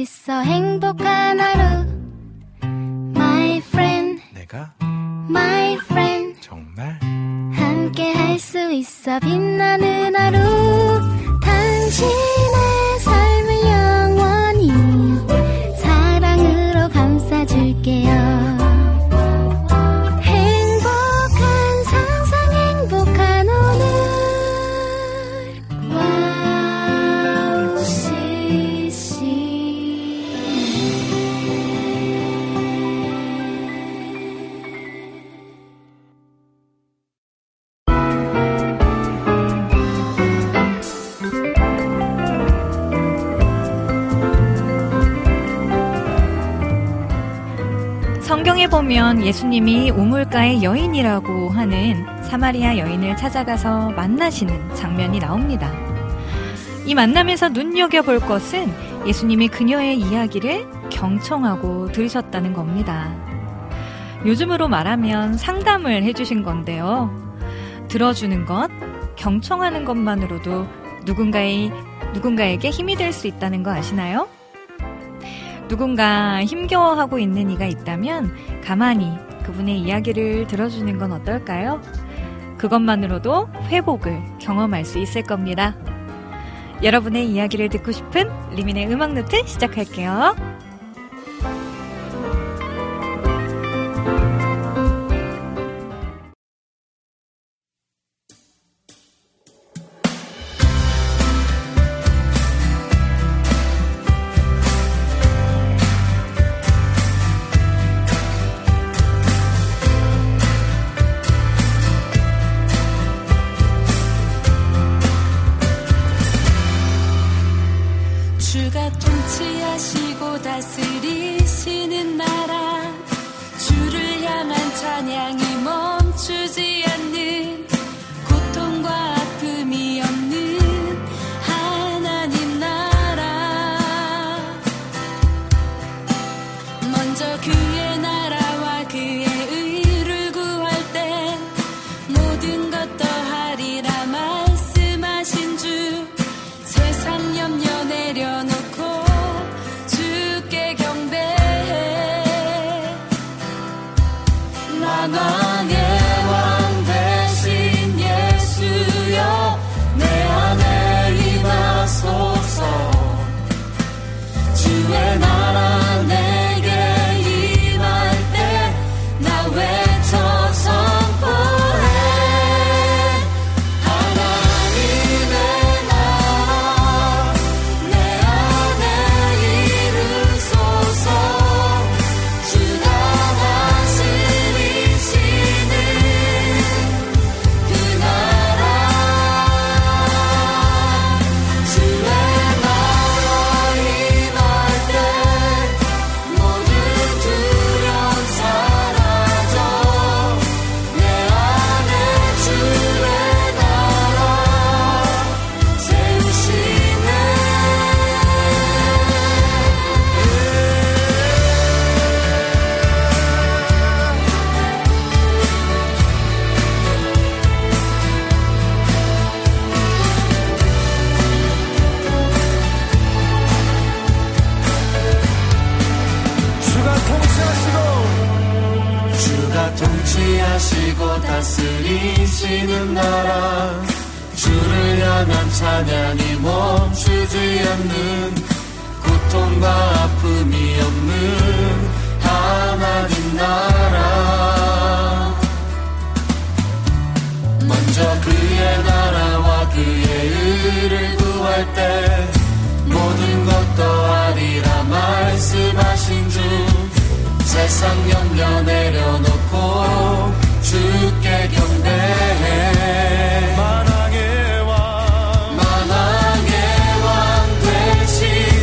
있어 행복한 하루 My friend 내가 My friend 정말 함께 할 수 있어 빛나는 하루 당신의 삶을 영원히 사랑으로 감싸줄게요 성경에 보면 예수님이 우물가의 여인이라고 하는 사마리아 여인을 찾아가서 만나시는 장면이 나옵니다. 이 만남에서 눈여겨볼 것은 예수님이 그녀의 이야기를 경청하고 들으셨다는 겁니다. 요즘으로 말하면 상담을 해주신 건데요. 들어주는 것, 경청하는 것만으로도 누군가에게 힘이 될 수 있다는 거 아시나요? 누군가 힘겨워하고 있는 이가 있다면 가만히 그분의 이야기를 들어주는 건 어떨까요? 그것만으로도 회복을 경험할 수 있을 겁니다. 여러분의 이야기를 듣고 싶은 리민의 음악노트 시작할게요. 주가 통치하시고 다스리시는 나라 주를 향한 찬양이 멈추지 않는 고통과 아픔이 없는 하나님 나라 먼저 그의 나라와 그의 의를 구할 때 모든 것 더하리라 말씀하신 주 세상 염려 내려놓고 주께 경배해 만왕의 왕 대신 예수여 내 안에 임하소서 주의 나라 내게 임할 때 나 외쳐 선포해 하나님의 나라 내 안에 이루소서 주가 다스리시는 그 나라 주의 나라 임할 때 모든 두려움 사라져 내 안에 주의 나라 세우시네 주가 통치하시고 다스리시는 나라 주를 향한 찬양이 멈추지 않는 고통과 아픔이 없는 하나님 나라 먼저 그의 나라와 그의 의를 구할 때 모든 것 더하리라 말씀하신 주 세상 염려 내려놓고 주께 경배해 만왕의 왕 대신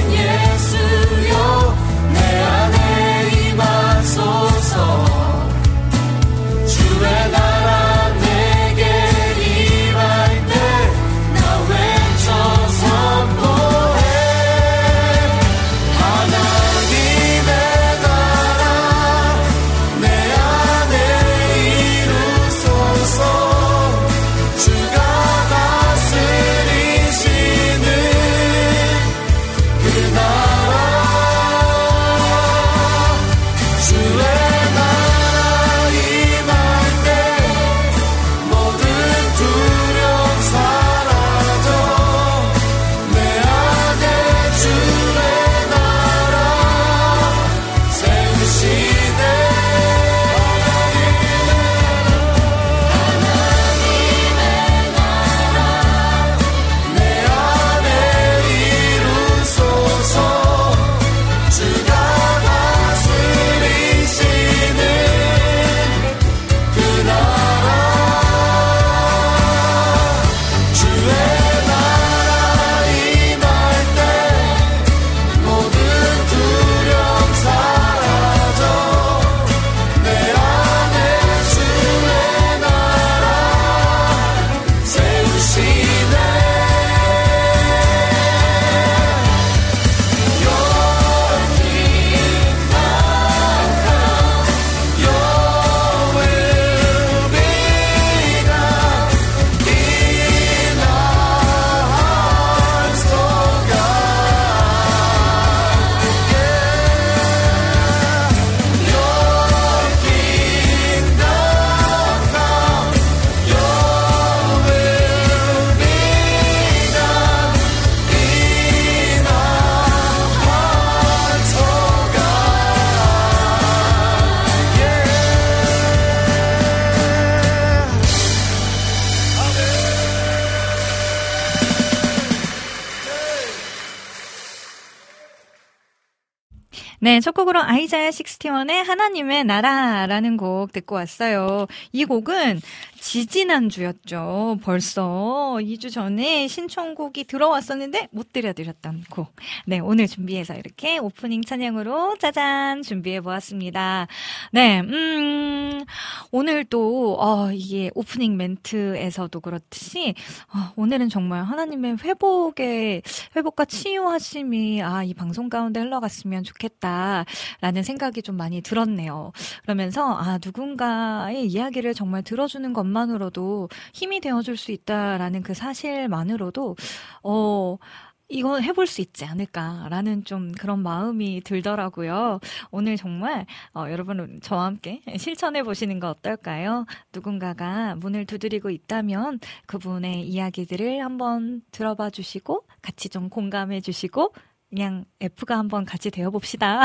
네, 첫 곡으로 아이자야 61의 하나님의 나라라는 곡 듣고 왔어요. 이 곡은 지지난주였죠. 벌써 2주 전에 신청곡이 들어왔었는데 못 들려드렸던 곡. 네, 오늘 준비해서 이렇게 오프닝 찬양으로 짜잔 준비해보았습니다. 네, 오늘 또 이게 오프닝 멘트에서도 그렇듯이 오늘은 정말 하나님의 회복과 치유하심이 이 방송 가운데 흘러갔으면 좋겠다라는 생각이 좀 많이 들었네요. 그러면서 누군가의 이야기를 정말 들어주는 것만으로도 힘이 되어줄 수 있다라는 그 사실만으로도 이건 해볼 수 있지 않을까라는 좀 그런 마음이 들더라고요. 오늘 정말 여러분 저와 함께 실천해 보시는 거 어떨까요? 누군가가 문을 두드리고 있다면 그분의 이야기들을 한번 들어봐 주시고 같이 좀 공감해 주시고 그냥 F가 한번 같이 되어봅시다.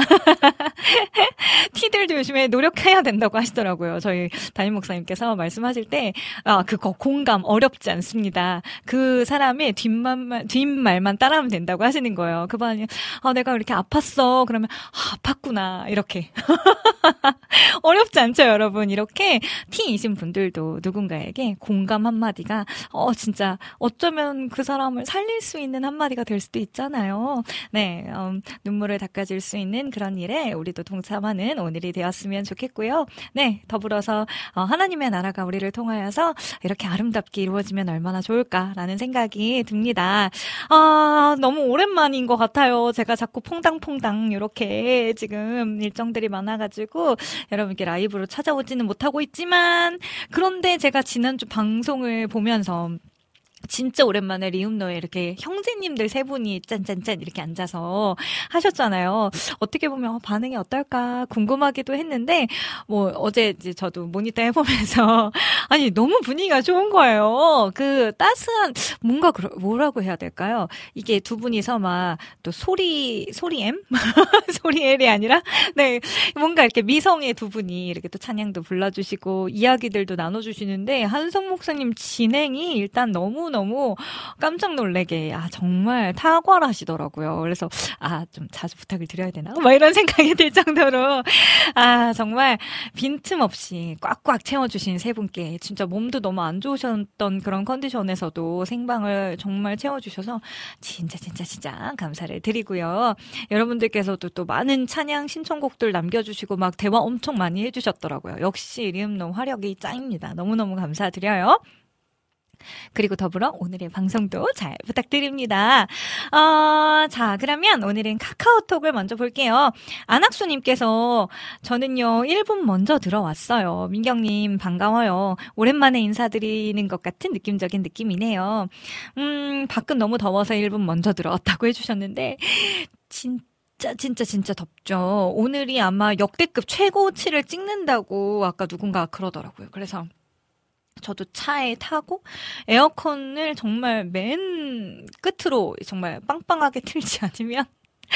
T들도 요즘에 노력해야 된다고 하시더라고요. 저희 담임 목사님께서 말씀하실 때 그거 공감 어렵지 않습니다. 그 사람의 뒷말만 따라하면 된다고 하시는 거예요. 그 반이 내가 이렇게 아팠어. 그러면 아팠구나 이렇게. 어렵지 않죠, 여러분. 이렇게 T이신 분들도 누군가에게 공감 한마디가 진짜 어쩌면 그 사람을 살릴 수 있는 한마디가 될 수도 있잖아요. 네, 눈물을 닦아줄 수 있는 그런 일에 우리도 동참하는 오늘이 되었으면 좋겠고요. 네, 더불어서 하나님의 나라가 우리를 통하여서 이렇게 아름답게 이루어지면 얼마나 좋을까라는 생각이 듭니다. 너무 오랜만인 것 같아요. 제가 자꾸 퐁당퐁당 이렇게 지금 일정들이 많아가지고 여러분께 라이브로 찾아오지는 못하고 있지만 그런데 제가 지난주 방송을 보면서 진짜 오랜만에 리움노에 이렇게 형제님들 세 분이 짠짠짠 이렇게 앉아서 하셨잖아요. 어떻게 보면 반응이 어떨까 궁금하기도 했는데 어제 이제 저도 모니터 해보면서 아니 너무 분위기가 좋은 거예요. 그 따스한 뭔가 뭐라고 해야 될까요? 이게 두 분이서 막 또 소리엠 소리엘이 아니라 네 뭔가 이렇게 미성의 두 분이 이렇게 또 찬양도 불러주시고 이야기들도 나눠주시는데 한성 목사님 진행이 일단 너무 깜짝 놀래게 정말 탁월하시더라고요. 그래서 좀 자주 부탁을 드려야 되나? 이런 생각이 들 정도로 정말 빈틈없이 꽉꽉 채워주신 세 분께 진짜 몸도 너무 안 좋으셨던 그런 컨디션에서도 생방을 정말 채워주셔서 진짜 감사를 드리고요. 여러분들께서도 또 많은 찬양 신청곡들 남겨주시고 막 대화 엄청 많이 해주셨더라고요. 역시 리움노 화력이 짱입니다. 너무너무 감사드려요. 그리고 더불어 오늘의 방송도 잘 부탁드립니다. 자, 그러면 오늘은 카카오톡을 먼저 볼게요. 안학수님께서 저는요 1분 먼저 들어왔어요. 민경님 반가워요. 오랜만에 인사드리는 것 같은 느낌적인 느낌이네요. 밖은 너무 더워서 1분 먼저 들어왔다고 해주셨는데 진짜 덥죠. 오늘이 아마 역대급 최고치를 찍는다고 아까 누군가 그러더라고요. 그래서 저도 차에 타고 에어컨을 정말 맨 끝으로 정말 빵빵하게 틀지 않으면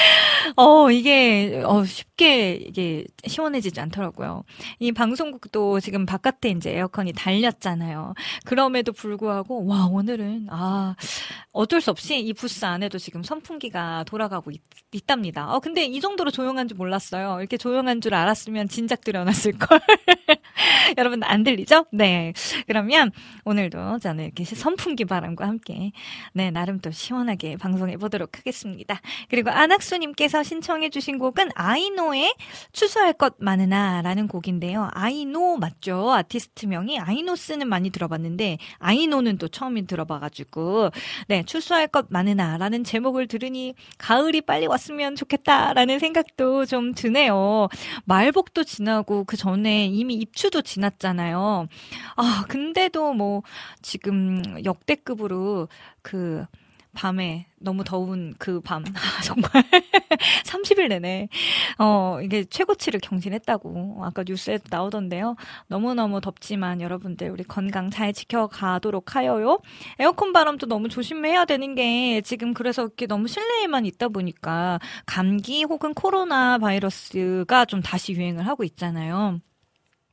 이게 쉽게 이게 시원해지지 않더라고요. 이 방송국도 지금 바깥에 이제 에어컨이 달렸잖아요. 그럼에도 불구하고 오늘은 어쩔 수 없이 이 부스 안에도 지금 선풍기가 돌아가고 있답니다. 근데 이 정도로 조용한 줄 몰랐어요. 이렇게 조용한 줄 알았으면 진작 들여놨을 걸. 여러분 안 들리죠? 네. 그러면 오늘도 저는 이렇게 선풍기 바람과 함께 나름 또 시원하게 방송해 보도록 하겠습니다. 그리고 안학수님께서 신청해 주신 곡은 아이노의 추수할 것 많으나 라는 곡인데요. 아이노 맞죠? 아티스트명이 아이노스는 많이 들어봤는데 아이노는 또 처음 들어봐가지고 추수할 것 많으나 라는 제목을 들으니 가을이 빨리 왔으면 좋겠다라는 생각도 좀 드네요. 말복도 지나고 그 전에 이미 입추도 지났잖아요. 근데도 지금 역대급으로 그 밤에 너무 더운 그 밤 정말 30일 내내 이게 최고치를 경신했다고 아까 뉴스에도 나오던데요. 너무너무 덥지만 여러분들 우리 건강 잘 지켜가도록 하여요. 에어컨 바람도 너무 조심해야 되는 게 지금 그래서 이렇게 너무 실내에만 있다 보니까 감기 혹은 코로나 바이러스가 좀 다시 유행을 하고 있잖아요.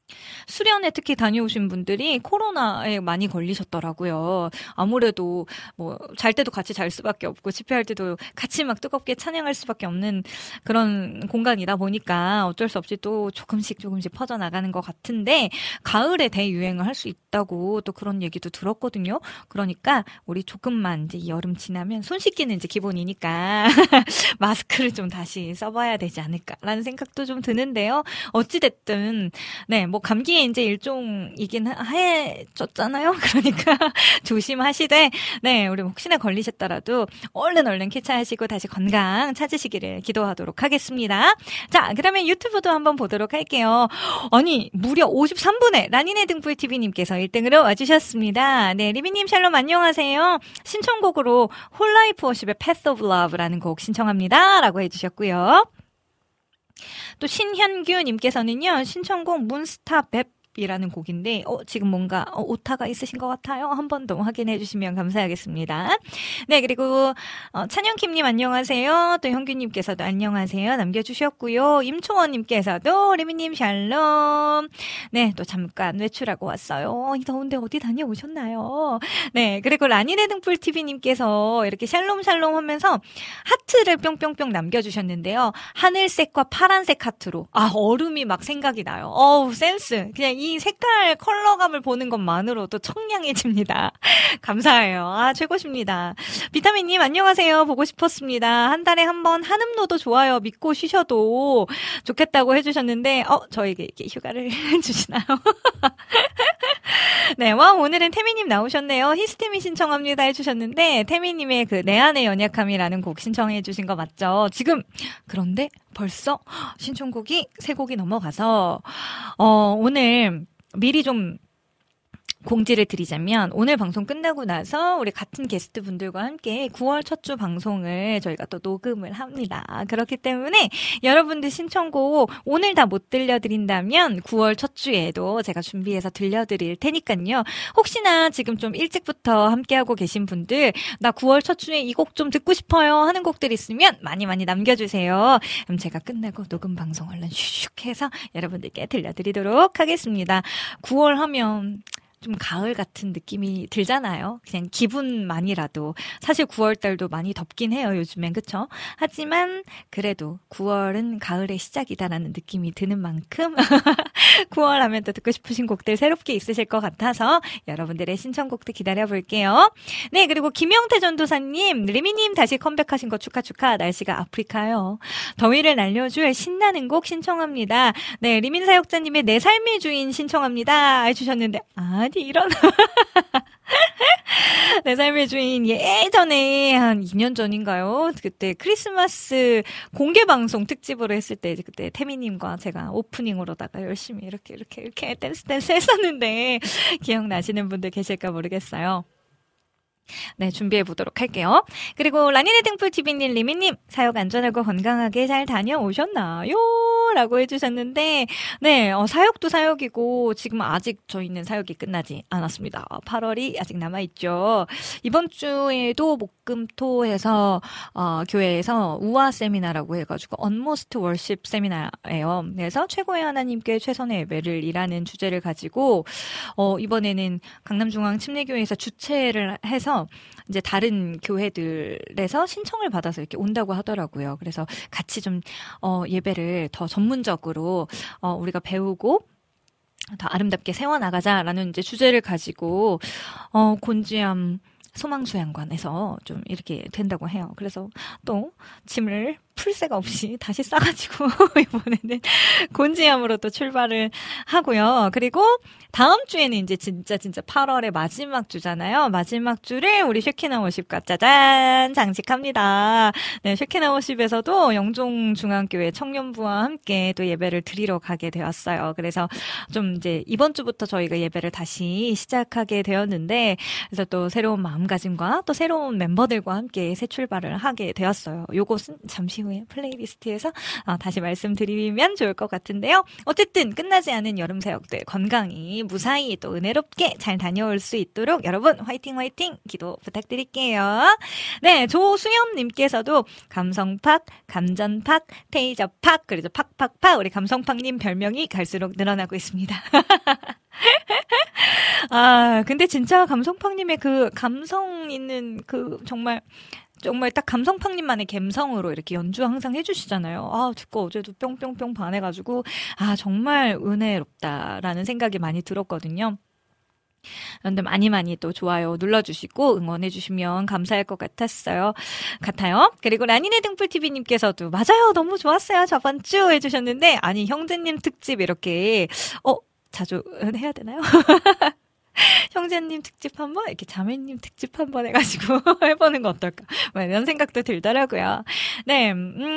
수련회 특히 다녀오신 분들이 코로나에 많이 걸리셨더라고요. 아무래도 뭐 잘 때도 같이 잘 수밖에 없고 집회할 때도 같이 막 뜨겁게 찬양할 수밖에 없는 그런 공간이다 보니까 어쩔 수 없이 또 조금씩 퍼져나가는 것 같은데 가을에 대유행을 할 수 있다고 또 그런 얘기도 들었거든요. 그러니까 우리 조금만 이제 여름 지나면 손 씻기는 이제 기본이니까 마스크를 좀 다시 써봐야 되지 않을까라는 생각도 좀 드는데요. 어찌됐든 네, 뭐 감기의 이제 일종이긴 해졌잖아요. 그러니까 조심하시되 네, 우리 혹시나 걸리셨더라도 얼른 쾌차하시고 다시 건강 찾으시기를 기도하도록 하겠습니다. 자, 그러면 유튜브도 한번 보도록 할게요. 아니, 무려 53분에 라니네 등불TV님께서 1등으로 와주셨습니다. 네, 리비님 샬롬 안녕하세요. 신청곡으로 홀라이프 워십의 Path of Love라는 곡 신청합니다. 라고 해주셨고요. 또 신현규님께서는요, 신청곡 문스타 뱁이라는 곡인데, 지금 뭔가, 오타가 있으신 것 같아요. 한 번 더 확인해 주시면 감사하겠습니다. 네, 그리고, 찬영킴님 안녕하세요. 또 현규님께서도 안녕하세요. 남겨주셨고요. 임초원님께서도, 리미님 샬롬. 네, 또 잠깐 외출하고 왔어요. 이 더운데 어디 다녀오셨나요? 네, 그리고 라니네 등불TV님께서 이렇게 샬롬 하면서 하트를 뿅뿅뿅 남겨주셨는데요. 하늘색과 파란색 하트로. 아, 얼음이 막 생각이 나요. 어우, 센스. 그냥 이 색깔 컬러감을 보는 것만으로도 청량해집니다. 감사해요. 아, 최고십니다. 비타민님 안녕하세요. 보고 싶었습니다. 한 달에 한 번 한음노도 좋아요. 믿고 쉬셔도 좋겠다고 해주셨는데 저에게 이렇게 휴가를 주시나요? 네, 와 오늘은 태미님 나오셨네요. 히스테미 신청합니다 해주셨는데 태미님의 그 내 안의 연약함이라는 곡 신청해 주신 거 맞죠? 지금 그런데 벌써 신청곡이 3곡이 넘어가서 오늘 미리 좀 공지를 드리자면 오늘 방송 끝나고 나서 우리 같은 게스트 분들과 함께 9월 첫 주 방송을 저희가 또 녹음을 합니다. 그렇기 때문에 여러분들 신청곡 오늘 다 못 들려드린다면 9월 첫 주에도 제가 준비해서 들려드릴 테니까요. 혹시나 지금 좀 일찍부터 함께하고 계신 분들 나 9월 첫 주에 이 곡 좀 듣고 싶어요 하는 곡들 있으면 많이 남겨주세요. 그럼 제가 끝나고 녹음 방송 얼른 슉슉 해서 여러분들께 들려드리도록 하겠습니다. 9월 하면 좀 가을 같은 느낌이 들잖아요. 그냥 기분만이라도. 사실 9월달도 많이 덥긴 해요, 요즘엔. 그쵸? 하지만 그래도 9월은 가을의 시작이다라는 느낌이 드는 만큼 9월 하면 또 듣고 싶으신 곡들 새롭게 있으실 것 같아서 여러분들의 신청곡도 기다려볼게요. 네, 그리고 김영태 전도사님, 리미님 다시 컴백하신 거 축하. 날씨가 아프리카요. 더위를 날려줄 신나는 곡 신청합니다. 네, 리민 사역자님의 내 삶의 주인 신청합니다 해주셨는데 아니 이런 내 삶의 주인 예전에 한 2년 전인가요? 그때 크리스마스 공개 방송 특집으로 했을 때 그때 태미님과 제가 오프닝으로다가 열심히 이렇게 댄스 했었는데 기억나시는 분들 계실까 모르겠어요. 네, 준비해 보도록 할게요. 그리고 라니네 등불TV님, 리미님 사역 안전하고 건강하게 잘 다녀오셨나요? 라고 해주셨는데 네, 사역도 사역이고 지금 아직 저희는 사역이 끝나지 않았습니다. 8월이 아직 남아있죠. 이번 주에도 목금토해서 교회에서 우아 세미나라고 해가지고 Unmost Worship 세미나예요. 그래서 최고의 하나님께 최선의 예배를 이라는 주제를 가지고 이번에는 강남중앙 침례교회에서 주최를 해서 이제 다른 교회들에서 신청을 받아서 이렇게 온다고 하더라고요. 그래서 같이 좀 예배를 더 전문적으로 우리가 배우고 더 아름답게 세워나가자라는 이제 주제를 가지고 곤지암 소망수양관에서 좀 이렇게 된다고 해요. 그래서 또 짐을 풀 새가 없이 다시 싸가지고 이번에는 곤지암으로 또 출발을 하고요. 그리고 다음 주에는 이제 진짜 8월의 마지막 주잖아요. 마지막 주를 우리 쉐키나 워십과 짜잔 장식합니다. 네, 쉐키나 워십에서도 영종중앙교회 청년부와 함께 또 예배를 드리러 가게 되었어요. 그래서 좀 이제 이번 주부터 저희가 예배를 다시 시작하게 되었는데 그래서 또 새로운 마음가짐과 또 새로운 멤버들과 함께 새 출발을 하게 되었어요. 요것은 잠시 후에 후에 플레이리스트에서 다시 말씀드리면 좋을 것 같은데요. 어쨌든 끝나지 않은 여름 사역들 건강히 무사히 또 은혜롭게 잘 다녀올 수 있도록 여러분 화이팅 기도 부탁드릴게요. 네, 조수염님께서도 감성팍, 감전팍, 테이저팍, 그리고 팍팍팍 우리 감성팍님 별명이 갈수록 늘어나고 있습니다. 근데 진짜 감성팡님의 그 감성 있는 그 정말 딱 감성팡님만의 감성으로 이렇게 연주 항상 해주시잖아요. 듣고 어제도 뿅뿅뿅 반해가지고, 정말 은혜롭다라는 생각이 많이 들었거든요. 그런데 많이 또 좋아요 눌러주시고 응원해주시면 감사할 것 같아요. 그리고 라니네 등불TV님께서도 맞아요. 너무 좋았어요. 저번 주 해주셨는데, 아니, 형제님 특집 이렇게, 자주 해야 되나요? 형제님 특집 한번 이렇게 자매님 특집 한번 해가지고 해보는 거 어떨까? 이런 생각도 들더라고요. 네,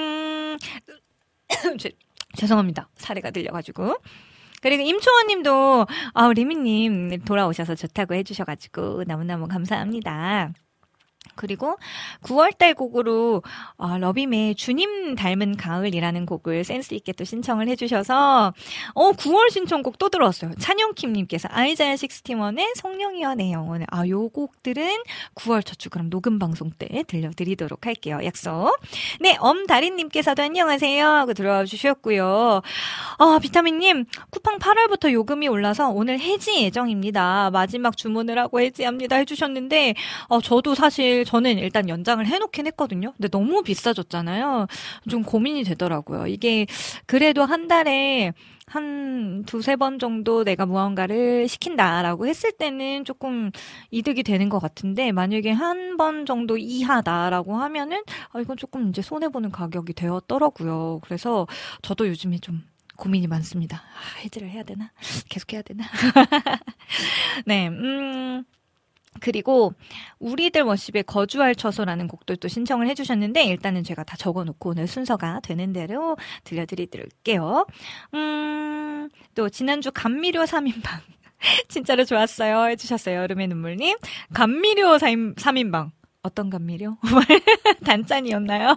죄송합니다. 사례가 들려가지고. 그리고 임초원님도 리미님 돌아오셔서 좋다고 해주셔가지고 너무너무 감사합니다. 그리고 9월달 곡으로 러빔의 주님 닮은 가을이라는 곡을 센스 있게 또 신청을 해주셔서 9월 신청곡 또 들어왔어요. 찬용킴님께서 아이자야 61의 성령이여 내 영혼을 요 곡들은 9월 첫 주 그럼 녹음 방송 때 들려드리도록 할게요. 약속. 네, 엄다린님께서도 안녕하세요 하고 들어와 주셨고요. 비타민님 쿠팡 8월부터 요금이 올라서 오늘 해지 예정입니다. 마지막 주문을 하고 해지합니다 해주셨는데 저도 사실 저는 일단 연장을 해놓긴 했거든요. 근데 너무 비싸졌잖아요. 좀 고민이 되더라고요. 이게 그래도 한 달에 한 2-3번 정도 내가 무언가를 시킨다라고 했을 때는 조금 이득이 되는 것 같은데 만약에 한 번 정도 이하다라고 하면은 이건 조금 이제 손해보는 가격이 되었더라고요. 그래서 저도 요즘에 좀 고민이 많습니다. 해지를 해야 되나? 계속 해야 되나? 네, 그리고 우리들 워십의 거주할 처소라는 곡들도 신청을 해주셨는데 일단은 제가 다 적어놓고 오늘 순서가 되는 대로 들려드릴게요. 또 지난주 감미료 3인방 진짜로 좋았어요 해주셨어요. 여름의 눈물님. 감미료 3인방 어떤 감미료? 단짠이었나요?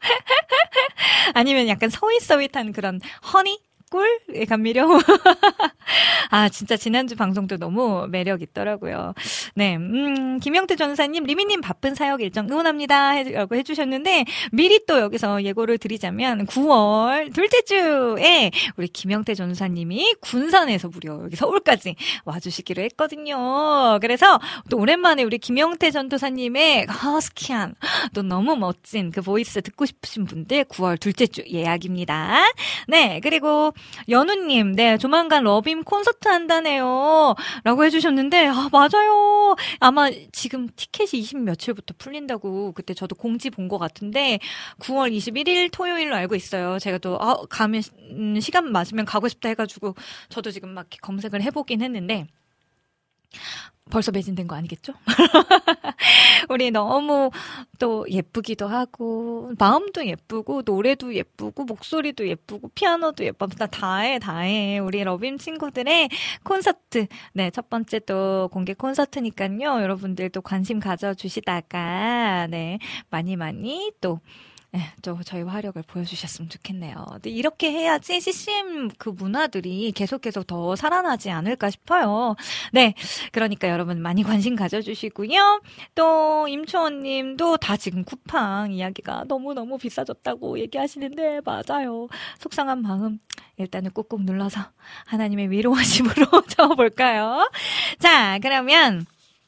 아니면 약간 서윗서윗한 그런 허니? 꿀의 감미료? 진짜 지난주 방송도 너무 매력 있더라고요. 네, 김영태 전사님, 리미님 바쁜 사역 일정 응원합니다. 라고 해주셨는데, 미리 또 여기서 예고를 드리자면, 9월 둘째 주에 우리 김영태 전사님이 군산에서 무려 여기 서울까지 와주시기로 했거든요. 그래서 또 오랜만에 우리 김영태 전도사님의 허스키한, 또 너무 멋진 그 보이스 듣고 싶으신 분들 9월 둘째 주 예약입니다. 네, 그리고 연우님, 네, 조만간 러빔 콘서트 한다네요. 라고 해주셨는데, 맞아요. 아마 지금 티켓이 20 며칠부터 풀린다고 그때 저도 공지 본 것 같은데, 9월 21일 토요일로 알고 있어요. 제가 또, 가면, 시간 맞으면 가고 싶다 해가지고, 저도 지금 막 검색을 해보긴 했는데, 벌써 매진된 거 아니겠죠? 우리 너무 또 예쁘기도 하고 마음도 예쁘고 노래도 예쁘고 목소리도 예쁘고 피아노도 예쁘고 다해 우리 러빔 친구들의 콘서트. 네, 첫 번째 또 공개 콘서트니까요. 여러분들도 관심 가져주시다가 네, 많이 또 저희 화력을 보여주셨으면 좋겠네요. 근데 이렇게 해야지 CCM 그 문화들이 계속 더 살아나지 않을까 싶어요. 네. 그러니까 여러분 많이 관심 가져주시고요. 또, 임초원님도 다 지금 쿠팡 이야기가 너무너무 비싸졌다고 얘기하시는데, 맞아요. 속상한 마음, 일단은 꾹꾹 눌러서 하나님의 위로하심으로 적어볼까요? 자, 그러면,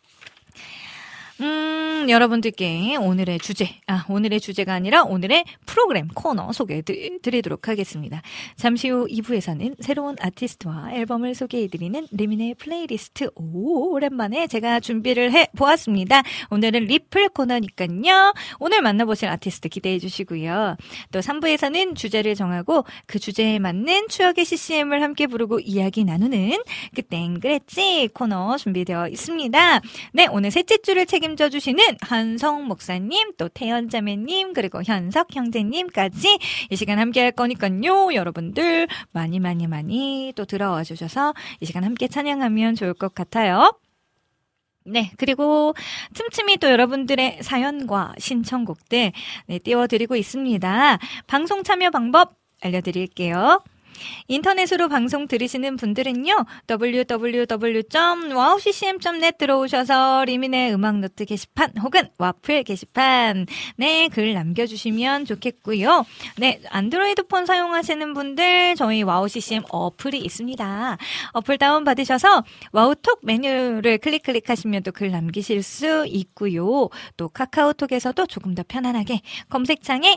여러분들께 오늘의 주제가 아니라 오늘의 프로그램 코너 소개해드리도록 하겠습니다. 잠시 후 2부에서는 새로운 아티스트와 앨범을 소개해드리는 리민의 플레이리스트. 오랜만에 제가 준비를 해보았습니다. 오늘은 리플 코너니까요. 오늘 만나보실 아티스트 기대해주시고요. 또 3부에서는 주제를 정하고 그 주제에 맞는 추억의 CCM을 함께 부르고 이야기 나누는 그땐 그랬지 코너 준비되어 있습니다. 네, 오늘 셋째 주를 책임져주시는 한성 목사님, 또 태연 자매님, 그리고 현석 형제님까지 이 시간 함께 할 거니까요. 여러분들 많이 또 들어와 주셔서 이 시간 함께 찬양하면 좋을 것 같아요. 네, 그리고 틈틈이 또 여러분들의 사연과 신청곡들 띄워드리고 있습니다. 방송 참여 방법 알려드릴게요. 인터넷으로 방송 들으시는 분들은요, www.wowccm.net 들어오셔서 리민의 음악노트 게시판 혹은 와플 게시판 글 남겨주시면 좋겠고요. 네, 안드로이드 폰 사용하시는 분들 저희 와우CCM 어플이 있습니다. 어플 다운받으셔서 와우톡 메뉴를 클릭하시면 또 글 남기실 수 있고요. 또 카카오톡에서도 조금 더 편안하게 검색창에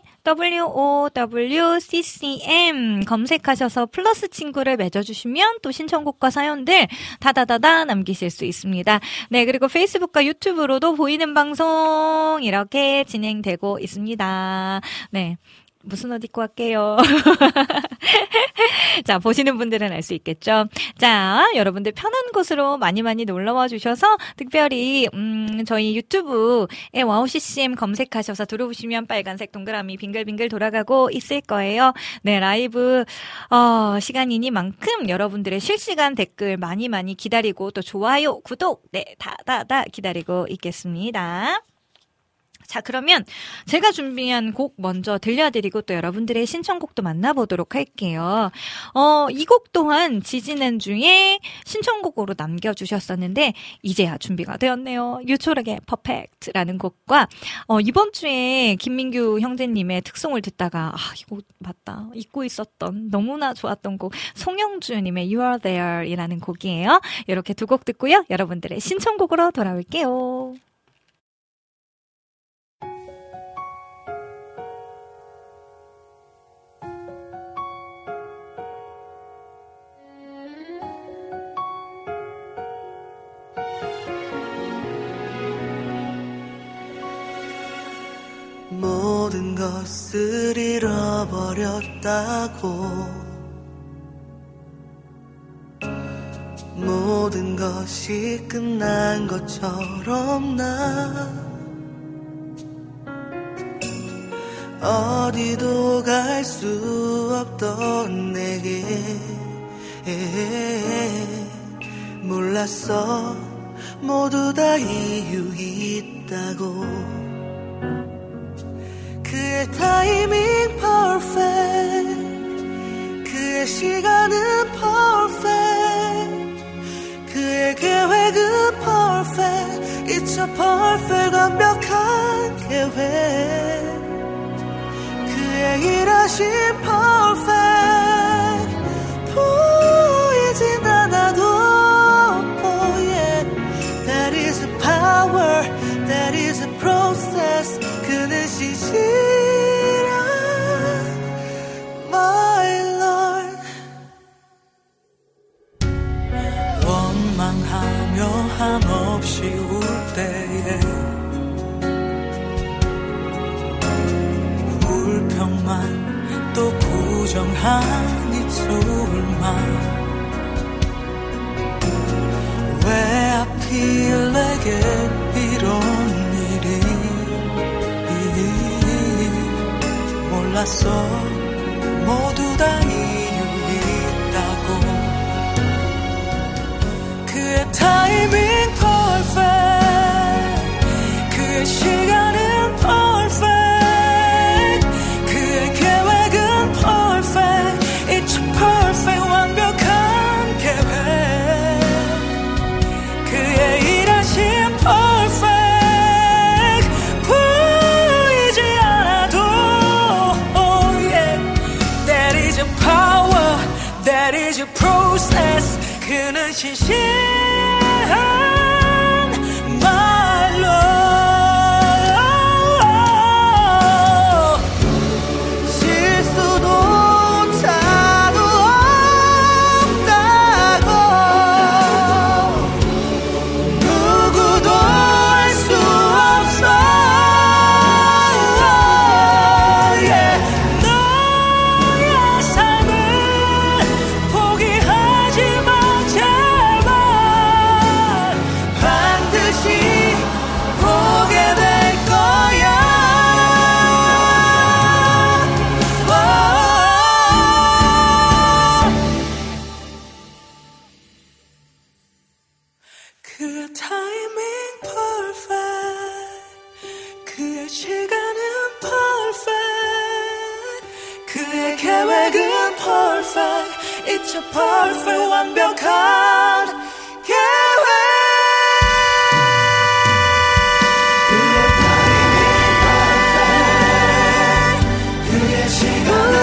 WOWCCM 검색하셔서 플러스 친구를 맺어주시면 또 신청곡과 사연들 다다다다 남기실 수 있습니다. 네, 그리고 페이스북과 유튜브로도 보이는 방송 이렇게 진행되고 있습니다. 네. 무슨 옷 입고 할게요. 자, 보시는 분들은 알 수 있겠죠. 자, 여러분들 편한 곳으로 많이 놀러와 주셔서 특별히 저희 유튜브에 와우CCM 검색하셔서 들어오시면 빨간색 동그라미 빙글빙글 돌아가고 있을 거예요. 네, 라이브 시간이니만큼 여러분들의 실시간 댓글 많이 기다리고 또 좋아요, 구독 다다다 기다리고 있겠습니다. 자, 그러면 제가 준비한 곡 먼저 들려드리고 또 여러분들의 신청곡도 만나보도록 할게요. 이 곡 또한 지지난주에 신청곡으로 남겨주셨었는데 이제야 준비가 되었네요. 유초록의 퍼펙트라는 곡과 이번 주에 김민규 형제님의 특송을 듣다가 이거 맞다. 잊고 있었던 너무나 좋았던 곡 송영주님의 You Are There 이라는 곡이에요. 이렇게 두 곡 듣고요. 여러분들의 신청곡으로 돌아올게요. 모든 것을 잃어버렸다고 모든 것이 끝난 것처럼 나 어디도 갈 수 없던 내게 몰랐어 모두 다 이유 있다고 그의 타이밍 perfect 그의 시간은 perfect 그의 계획은 perfect It's a perfect 완벽한 계획 그의 일하신 perfect 보이진 않아도 oh yeah That is a power That is a process 그는 신실한 My Lord 원망하며 한없이 울 때에 불평만 또 부정한 입술만 왜 하필 내게 이런 몰랐어 모두 다 이유 있다고 그의 타이밍 perfect 그의 시간은 perfect 그의 계획은 perfect It's perfect 완벽한 계획 그의 일하신 perfect That is a process 그는 신실한 My Lord 실수도 오차도 없다고 누구도 알 수 없어 yeah. 너의 삶을 포기하지 마 제발 It's a perfect 완벽한 계획 그의 타이밍 perfect 그의 시간은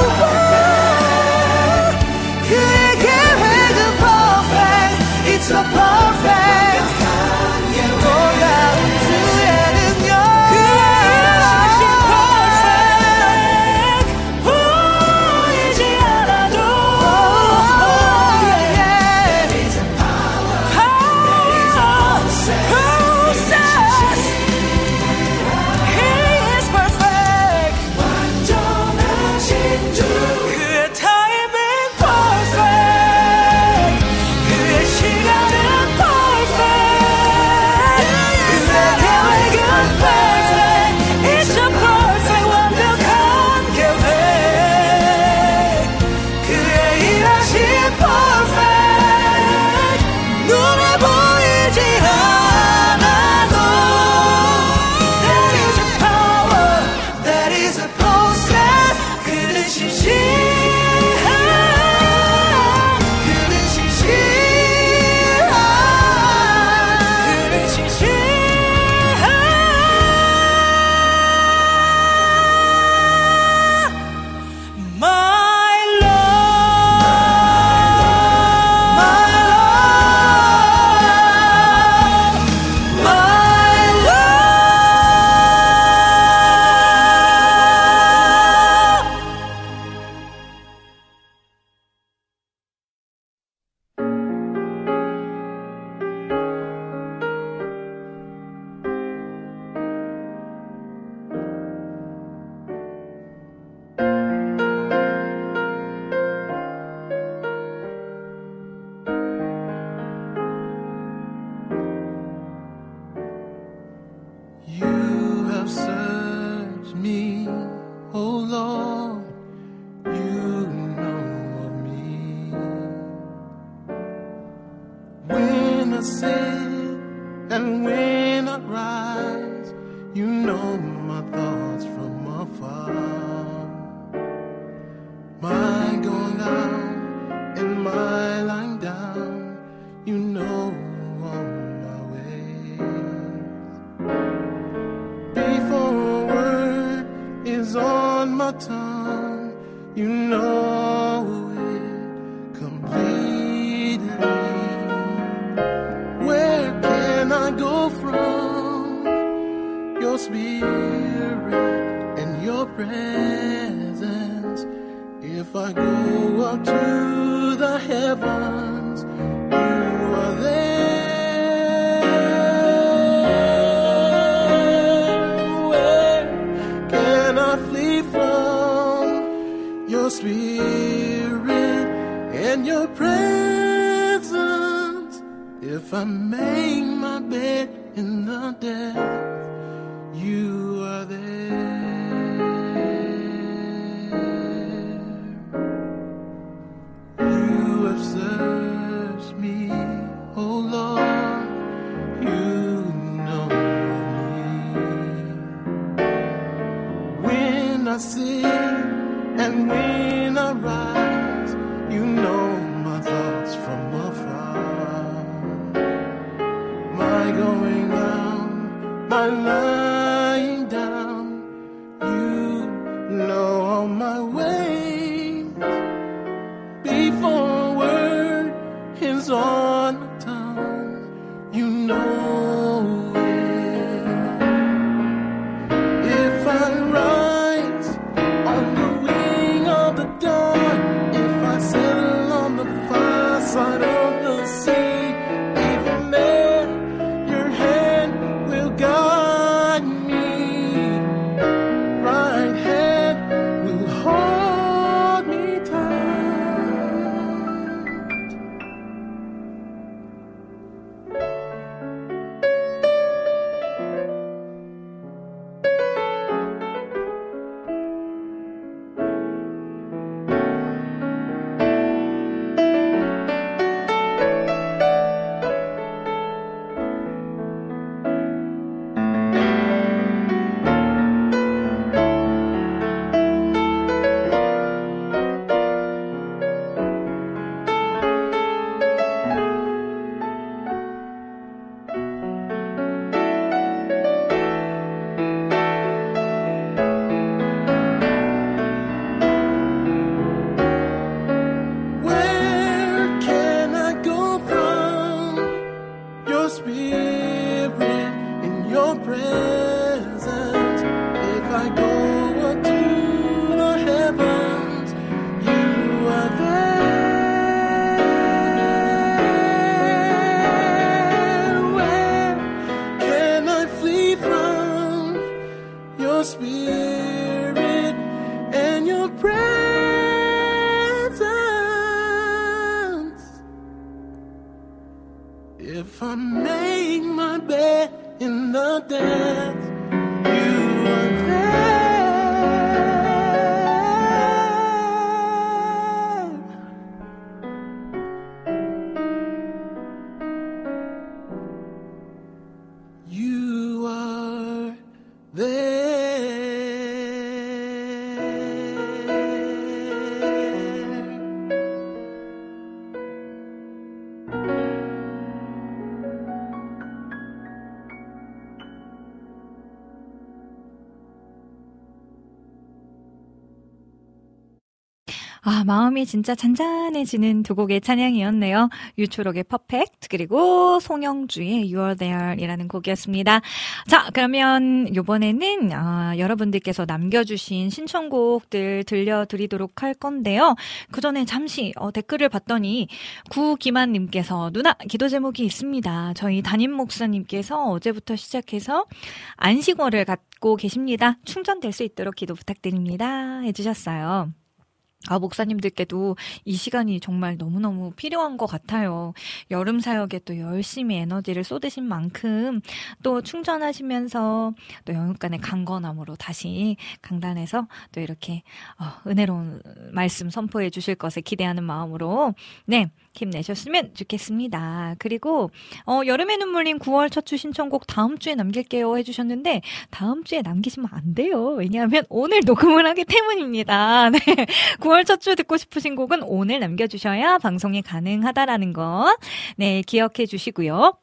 perfect 그의 계획은 perfect It's a perfect 놀라운 주의 능력 그의 일하심 perfect 보이지 않아도 There is a power There is a process He is perfect 완전한 신주 그의 타이밍 perfect 그의 시간은 perfect 그의 계획은 perfect It's a perfect 완벽한 계획 그의 일하심 perfect 눈에 보이지 않아도 There is a power That is a process 그는 신실한 그는 신실한 그는 신실한 My love My love My love You have searched me, oh Lord, you know me. When I sit and when I rise, you know my thoughts from afar. My going out and my lying down, you know all my ways. Before a word is on my tongue, you know it completely. Where can I go from your spirit and your presence? If I go up to the heavens, you are there. Where can I flee from your spirit and your presence? If I make my bed in the depths, you are there. You have searched me, oh Lord, you know me. When I sit and when I rise, you know my thoughts from afar. My going out, my lying down, you know all my ways. Before a word is on my tongue, you know it. If I rise on the wing of the dawn, if I sail on the far side of the sea, even there your hand will guide if I make my bed in the dance, you were there. You are there. 아, 마음이 진짜 잔잔해지는 두 곡의 찬양이었네요. 유초록의 퍼펙트 그리고 송영주의 You're There 이라는 곡이었습니다. 자, 그러면 이번에는 여러분들께서 남겨주신 신청곡들 들려드리도록 할 건데요. 그 전에 잠시 댓글을 봤더니 구기만님께서 누나 기도 제목이 있습니다. 저희 담임 목사님께서 어제부터 시작해서 안식월을 갖고 계십니다. 충전될 수 있도록 기도 부탁드립니다 해주셨어요. 목사님들께도 이 시간이 정말 너무너무 필요한 것 같아요. 여름 사역에 또 열심히 에너지를 쏟으신 만큼 또 충전하시면서 또 영육간의 강건함으로 다시 강단에서 또 이렇게 은혜로운 말씀 선포해 주실 것을 기대하는 마음으로 네, 힘내셨으면 좋겠습니다. 그리고 여름의 눈물님 9월 첫 주 신청곡 다음 주에 남길게요 해주셨는데 다음 주에 남기시면 안 돼요. 왜냐하면 오늘 녹음을 하기 때문입니다. 네. 9월 첫 주 듣고 싶으신 곡은 오늘 남겨주셔야 방송이 가능하다라는 거 네, 기억해 주시고요.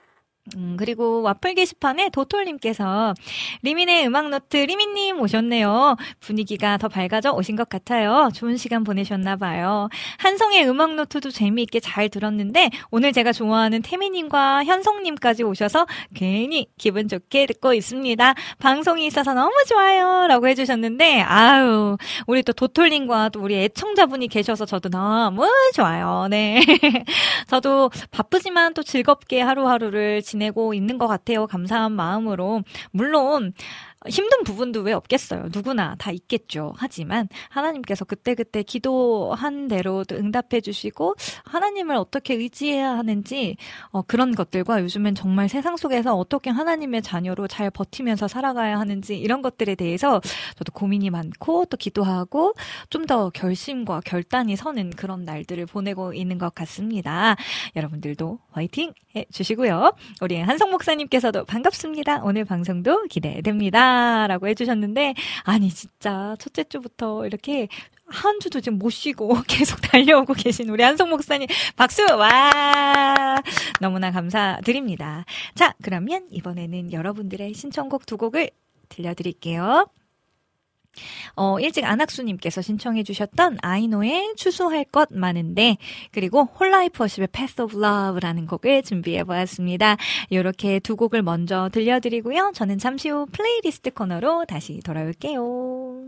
그리고 와플 게시판에 도톨님께서 리민의 음악노트 리민님 오셨네요. 분위기가 더 밝아져 오신 것 같아요. 좋은 시간 보내셨나봐요. 한성의 음악노트도 재미있게 잘 들었는데 오늘 제가 좋아하는 태미님과 현성님까지 오셔서 괜히 기분 좋게 듣고 있습니다. 방송이 있어서 너무 좋아요 라고 해주셨는데 아유 우리 또 도톨님과 또 우리 애청자분이 계셔서 저도 너무 좋아요. 네, 저도 바쁘지만 또 즐겁게 하루하루를 지내고 있는 것 같아요. 감사한 마음으로. 물론 힘든 부분도 왜 없겠어요. 누구나 다 있겠죠. 하지만 하나님께서 그때그때 기도한 대로 또 응답해 주시고 하나님을 어떻게 의지해야 하는지 그런 것들과 요즘엔 정말 세상 속에서 어떻게 하나님의 자녀로 잘 버티면서 살아가야 하는지 이런 것들에 대해서 저도 고민이 많고 또 기도하고 좀 더 결심과 결단이 서는 그런 날들을 보내고 있는 것 같습니다. 여러분들도 화이팅 해주시고요. 우리 한성 목사님께서도 반갑습니다. 오늘 방송도 기대됩니다. 라고 해주셨는데 아니 진짜 첫째 주부터 이렇게 한 주도 지금 못 쉬고 계속 달려오고 계신 우리 한성 목사님 박수! 와 너무나 감사드립니다. 자 그러면 이번에는 여러분들의 신청곡 두 곡을 들려드릴게요. 일찍 안학수님께서 신청해 주셨던 아이노의 추수할 것 많은데 그리고 홀라이프 워십의 Path of Love라는 곡을 준비해 보았습니다. 이렇게 두 곡을 먼저 들려드리고요. 저는 잠시 후 플레이리스트 코너로 다시 돌아올게요.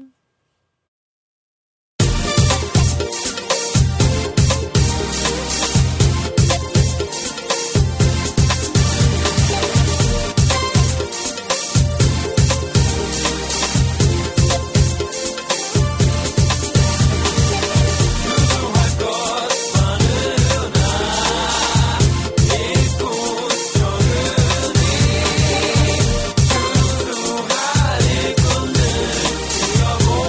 고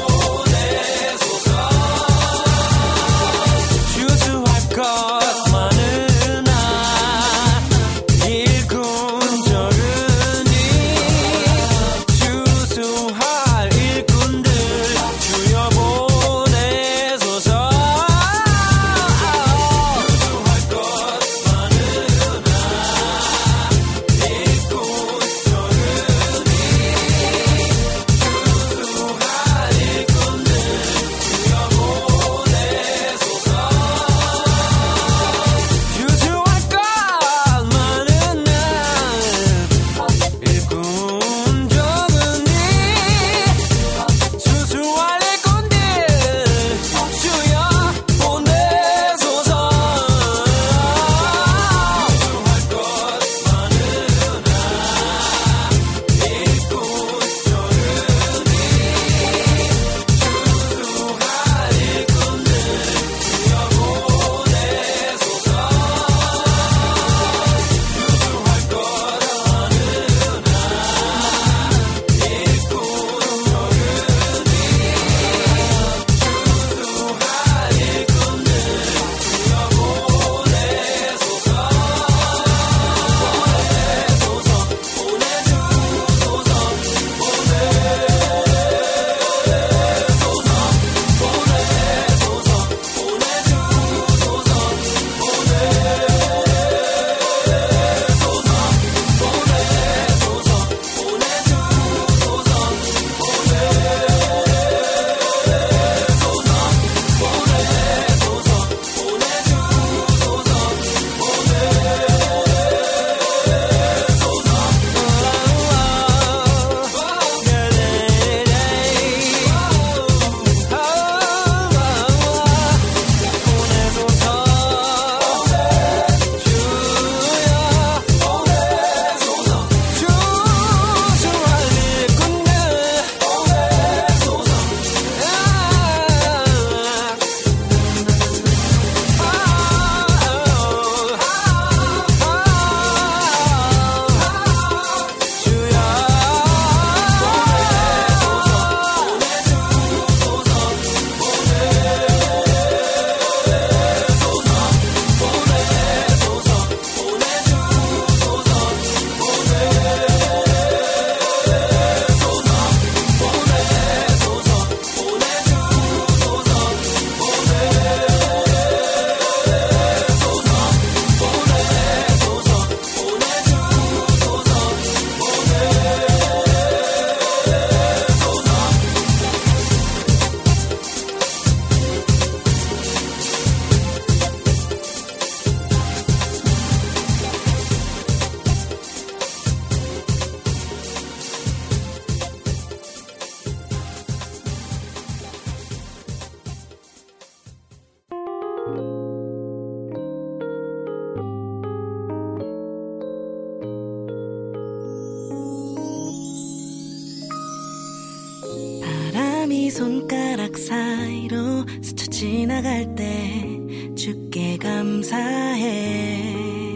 스쳐 지나갈 때 주께 감사해.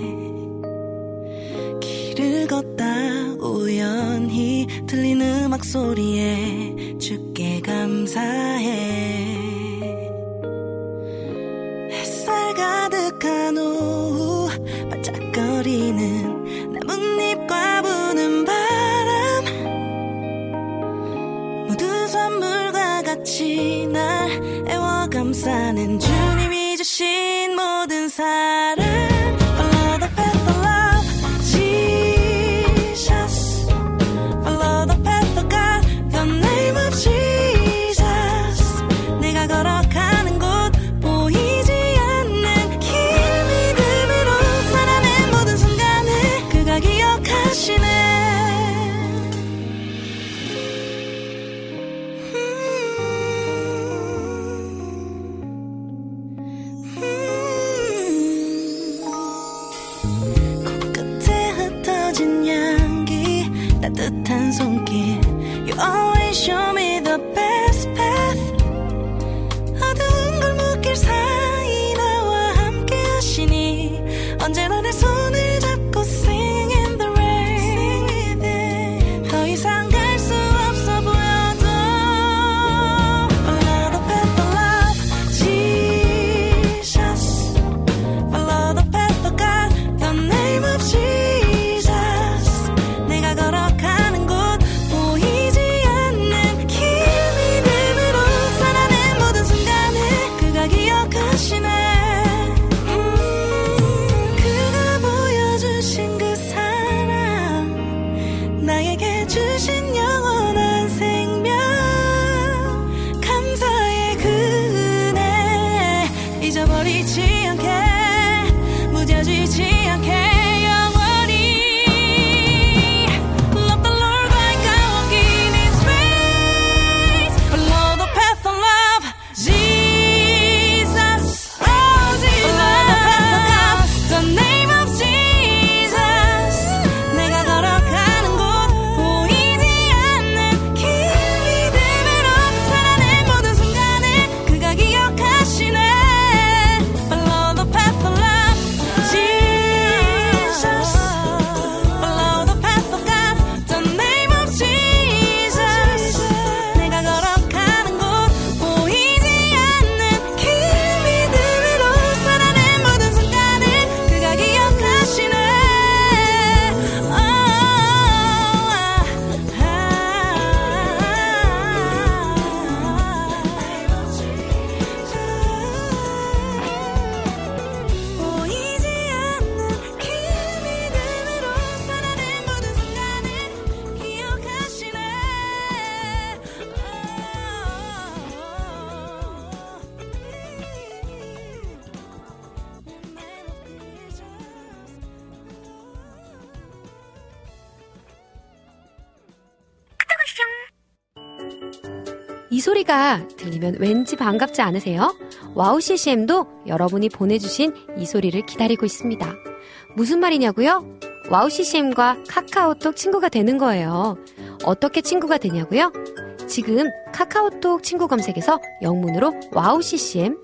길을 걷다 우연히 들린 음악 소리에 주께 감사해. 햇살 가득한 오후 반짝거리는 나뭇잎과 부는 바람, 모두 선물과 같이 날 애워 감싸는 주님이 주신 모든 사랑. Follow the path of love, Jesus. Follow the path of God, the name of Jesus. 내가 걸어가는 곳 보이지 않는 길 믿음으로 살아낸 모든 순간을 그가 기억하시네. 코끝에 흩어진 향기 따뜻한 손길 You always show me the best path. 어두운 골목길 사이 나와 함께 하시니 언제나 내 손을 잡고 sing in the rain. 더 이상 갈 수 없어 보여도 Follow the path of love, Jesus. Follow the path of God, the name of Jesus. 내가 걸어가는 곳 보이지 않는 길 믿음으로 살아낸 모든 순간을 그가 기억하시네. 그가 보여주신 그 사랑, 나에게 주신 영원한 생명, 감사의 그 은혜 잊어버리지 않게, 무뎌지지 않게 영원히. Love the Lord like I walk in His ways. Follow the path of love, Jesus. Oh, Jesus. Follow the path of God, the name of Jesus. 내가 걸어가는 곳 보이지 않는 길 믿음으로 살아낸 모든 순간을 그가 기억하시네. Follow the path of love, Jesus. Follow the path of God, the name of Jesus. 내가 걸어가는 곳 보이지 않는 길 믿음으로 살아낸 모든 순간을 그가 기억하시네. 보이지 않는 길 믿음으로 살아낸 모든 순간을 기억하시네. 이 소리가 들리면 왠지 반갑지 않으세요? 와우 CCM도 여러분이 보내주신 이 소리를 기다리고 있습니다. 무슨 말이냐고요? 와우 CCM과 카카오톡 친구가 되는 거예요. 어떻게 친구가 되냐고요? 지금 카카오톡 친구 검색에서 영문으로 와우 CCM,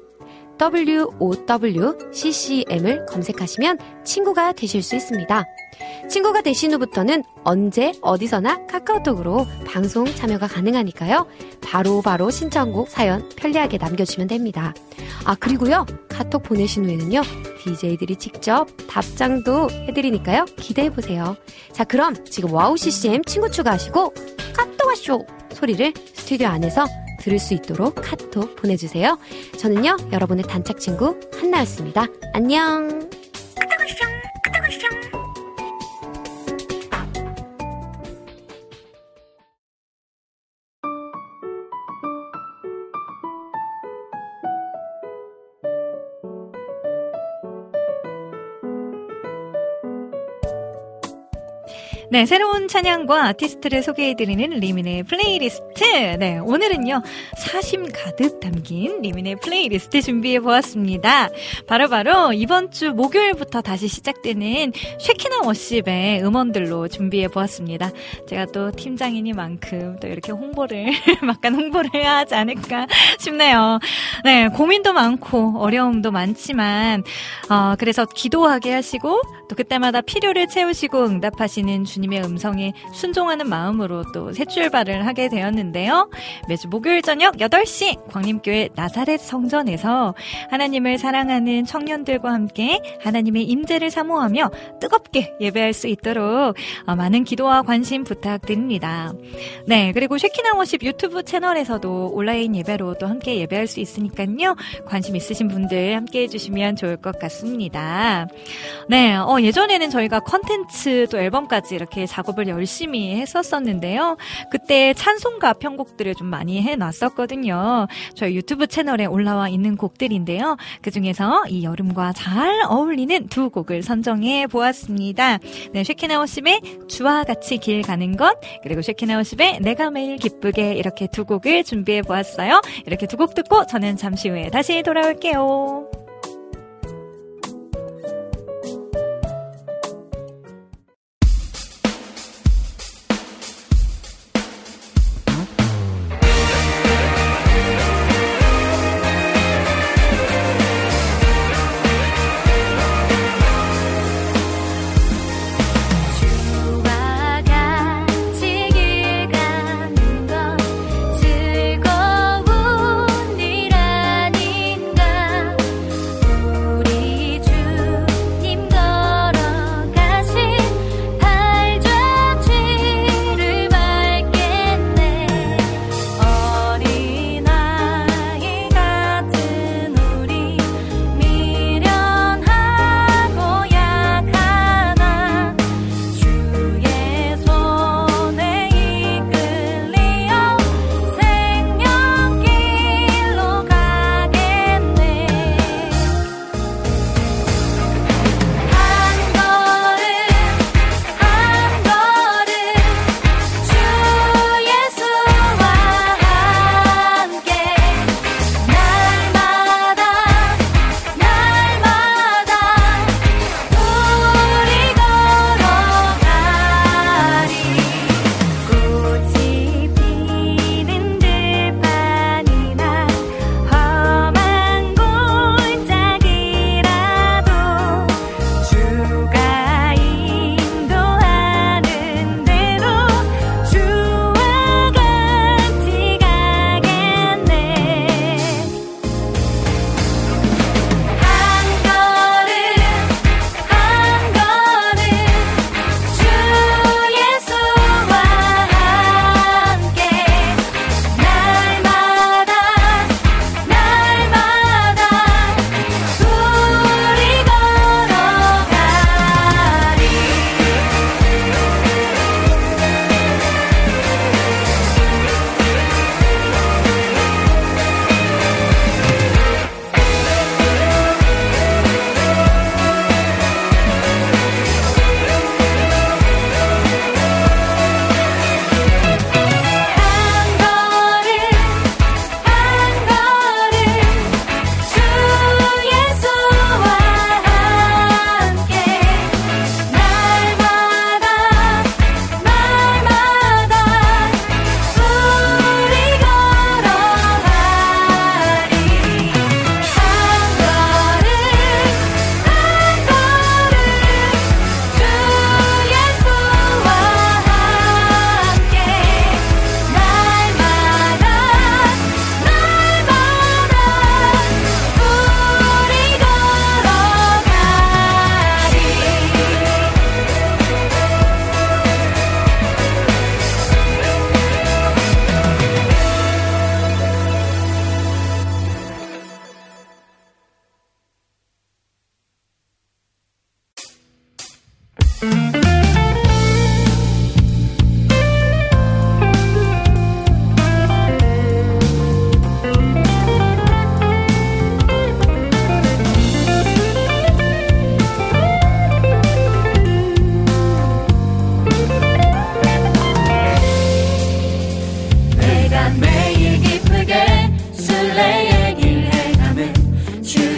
WOWCCM을 검색하시면 친구가 되실 수 있습니다. 친구가 되신 후부터는 언제 어디서나 카카오톡으로 방송 참여가 가능하니까요. 바로 신청곡 사연 편리하게 남겨주시면 됩니다. 아, 그리고요, 카톡 보내신 후에는요, DJ들이 직접 답장도 해드리니까요, 기대해보세요. 자, 그럼 지금 와우 CCM 친구 추가하시고 카톡 와쇼 소리를 스튜디오 안에서 들을 수 있도록 카톡 보내주세요. 저는요, 여러분의 단짝 친구 한나였습니다. 안녕. 네, 새로운 찬양과 아티스트를 소개해드리는 리민의 플레이리스트. 네, 오늘은요, 사심 가득 담긴 리민의 플레이리스트 준비해보았습니다. 바로 이번 주 목요일부터 다시 시작되는 쉐키나 워십의 음원들로 준비해보았습니다. 제가 또 팀장이니만큼 또 이렇게 막간 홍보를 하지 않을까 싶네요. 네, 고민도 많고 어려움도 많지만, 그래서 기도하게 하시고, 또 그때마다 필요를 채우시고 응답하시는 주님의 음성에 순종하는 마음으로 또 새 출발을 하게 되었는데요. 매주 목요일 저녁 8시 광림교회 나사렛 성전에서 하나님을 사랑하는 청년들과 함께 하나님의 임재를 사모하며 뜨겁게 예배할 수 있도록 많은 기도와 관심 부탁드립니다. 네, 그리고 쉐키나 워십 유튜브 채널에서도 온라인 예배로 또 함께 예배할 수 있으니까요. 관심 있으신 분들 함께 해주시면 좋을 것 같습니다. 네, 예전에는 저희가 컨텐츠 또 앨범까지 이렇게 작업을 열심히 했었었는데요. 그때 찬송가 편곡들을 좀 많이 해놨었거든요. 저희 유튜브 채널에 올라와 있는 곡들인데요. 그중에서 이 여름과 잘 어울리는 두 곡을 선정해 보았습니다. 네, 쉐키나 워십의 주와 같이 길 가는 것, 그리고 쉐키나 워십의 내가 매일 기쁘게, 이렇게 두 곡을 준비해 보았어요. 이렇게 두 곡 듣고 저는 잠시 후에 다시 돌아올게요.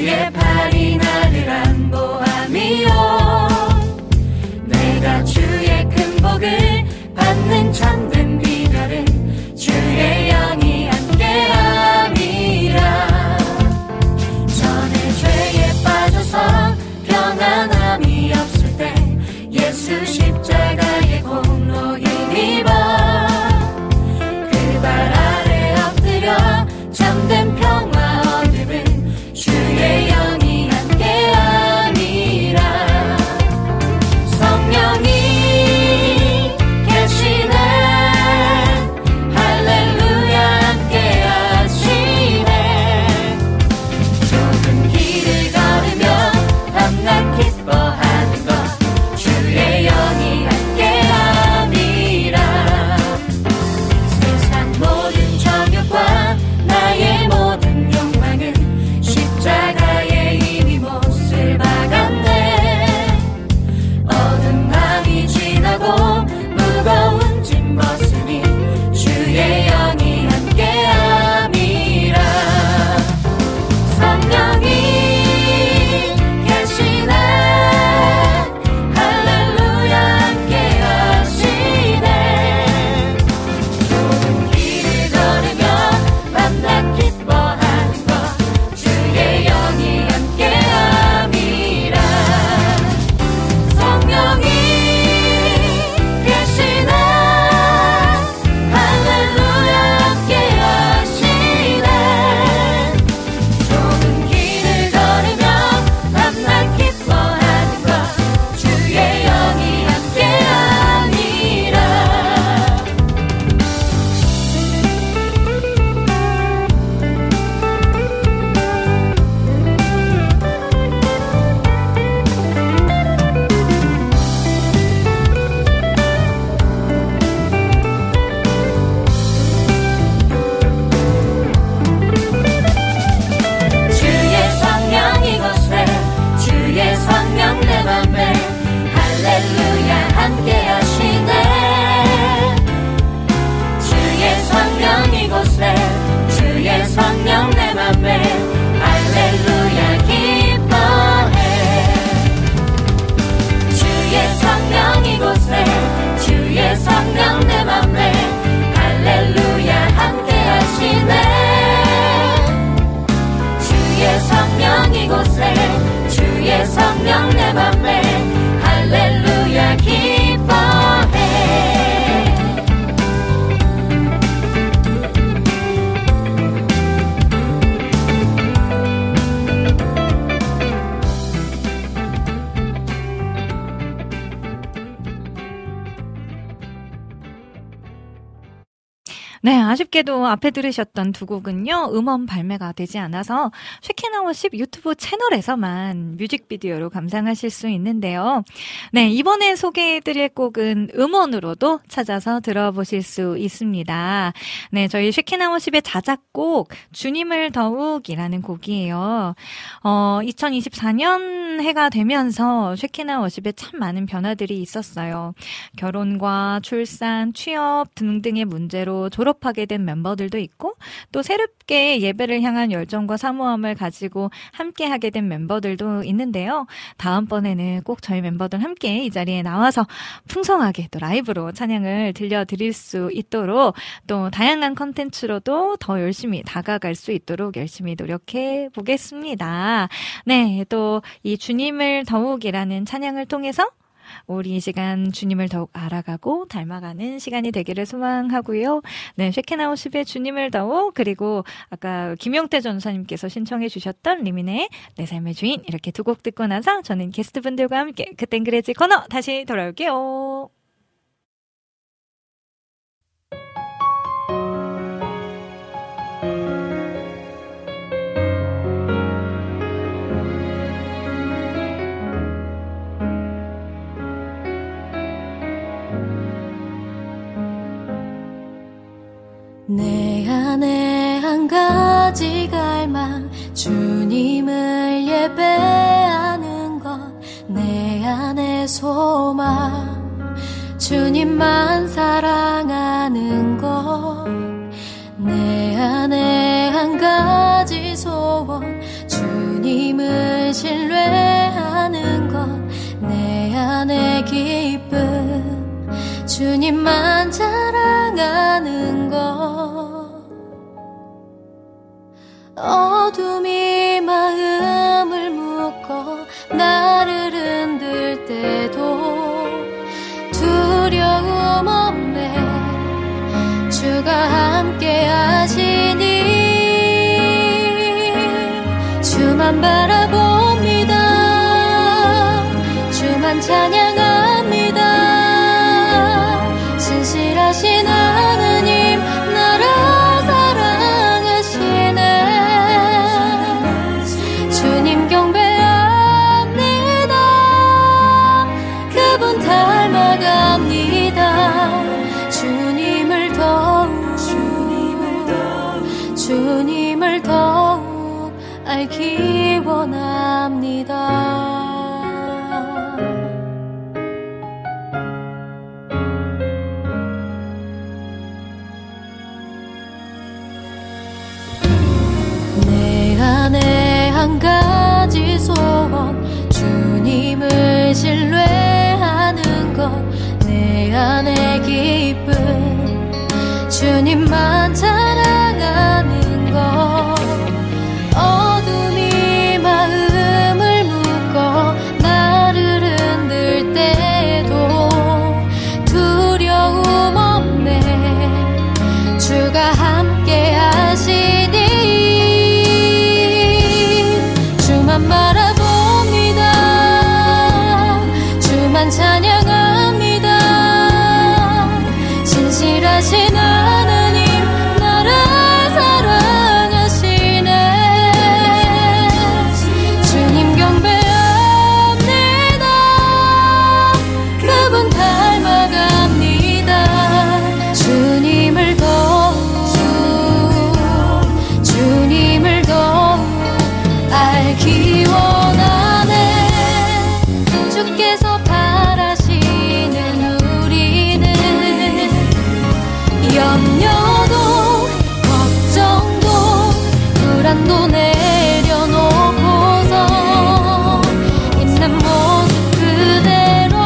주의 팔이 나를 안보함이요 내가 주의 큰 복을 받는 참된 비결은 주의 영이 함께함이라 전에 죄에 빠져서 평안함이 없을 때 예수 십자가의 공로 힘입어 그 발 아래 엎드려 참된 평화 얻음은 주의 영이 함께함이라 성령이 계시네 할렐루야 함께하시네 좁은 길을 걸으며 밤낮 기뻐하는 것 주의 영이 함께함이라 세상 모든 정욕과 나의 모든 욕망은 십자가의 힘이 못을 박았네 어두운 밤이 지나고 무거운 짐 벗으니 주의 영이 함께함이라 성령이 계시네 할렐루야 함께하시네 좁은 길을 걸으며 밤낮 기뻐하는 것 주의 영이 함께함이라 성령이 계시네 할렐루야 함께하시네 좁은 길을 걸으며 밤낮 기뻐하는 것 주의 영이 함께함이라 주의 성령 이곳에 주의 성령 내 맘에 할렐루야 함께하시네 주의 성령 이곳에 주의 성령 내 맘에 할렐루야 기뻐해 주의 성령 이곳에 주의 성령 내 맘에 할렐루야 함께하시네 주의 성령 이곳에 주의 성령 내 맘에 할렐루야 기뻐해 네, 아쉽게도 앞에 들으셨던 두 곡은요, 음원 발매가 되지 않아서 쉐키나워십 유튜브 채널에서만 뮤직비디오로 감상하실 수 있는데요. 네, 이번에 소개해드릴 곡은 음원으로도 찾아서 들어보실 수 있습니다. 네, 저희 쉐키나워십의 자작곡 주님을 더욱이라는 곡이에요. 2024년 해가 되면서 쉐키나워십에 참 많은 변화들이 있었어요. 결혼과 출산, 취업 등등의 문제로 졸업하게 된 멤버들도 있고 또 새롭게 예배를 향한 열정과 사모함을 가지고 함께 하게 된 멤버들도 있는데요. 다음번에는 꼭 저희 멤버들 함께 이 자리에 나와서 풍성하게 또 라이브로 찬양을 들려드릴 수 있도록 또 다양한 컨텐츠로도 더 열심히 다가갈 수 있도록 열심히 노력해 보겠습니다. 네, 또 이 주님을 더욱이라는 찬양을 통해서 우리 이 시간 주님을 더욱 알아가고 닮아가는 시간이 되기를 소망하고요. 네, 쉐키나워십의 주님을 더욱 그리고 아까 김용태 전사님께서 신청해 주셨던 리민의 내 삶의 주인 이렇게 두 곡 듣고 나서 저는 게스트분들과 함께 그땐 그래지 코너 다시 돌아올게요. 내 안에 한 가지 갈망 주님을 예배하는 것 내 안에 소망 주님만 사랑하는 것 내 안에 한 가지 소원 주님을 신뢰하는 것 내 안의 기쁨 주님만 자랑하는 것 어둠이 마음을 묶어 나를 흔들 때도 두려움 없네 주가 함께 하시니 주만 바라봅니다 주만 찬양합니다 신실하신 하느님 나를 사랑하시네 주님 경배합니다 그분 닮아갑니다 주님을 더욱 알기 원합니다 내 안에 한 가지 소원 주님을 신뢰하는 것 내 안의 기쁨 주님만 자랑하는 것 어둠이 마음을 묶어 나를 흔들 때도 두려움 없네 주가 함께 하시니 주만 바라봅니다 주만 찬양합니다 신실하신 하느님 나를 사랑하시네 주님 경배합니다 그분 닮아갑니다 주님을 더욱 알기 원하네 주께서 바라시는 우리는 염려도 걱정도 불안도 내려놓고서 있는 모습 그대로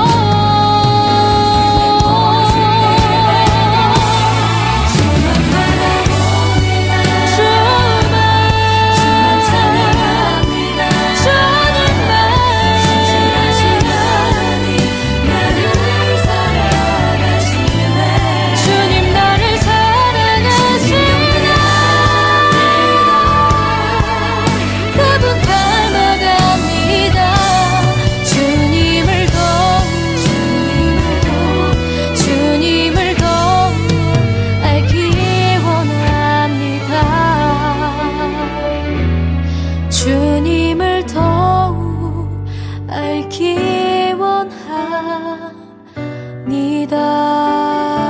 주만 바라봅니다 주만 찬양합니다 주님만 신실하신 하나님 나를 사랑하시네 주님 나를 사랑하시네 그분 닮아갑니다 주님을 더욱 알기 원합니다 주님을 더욱 알기 원합니다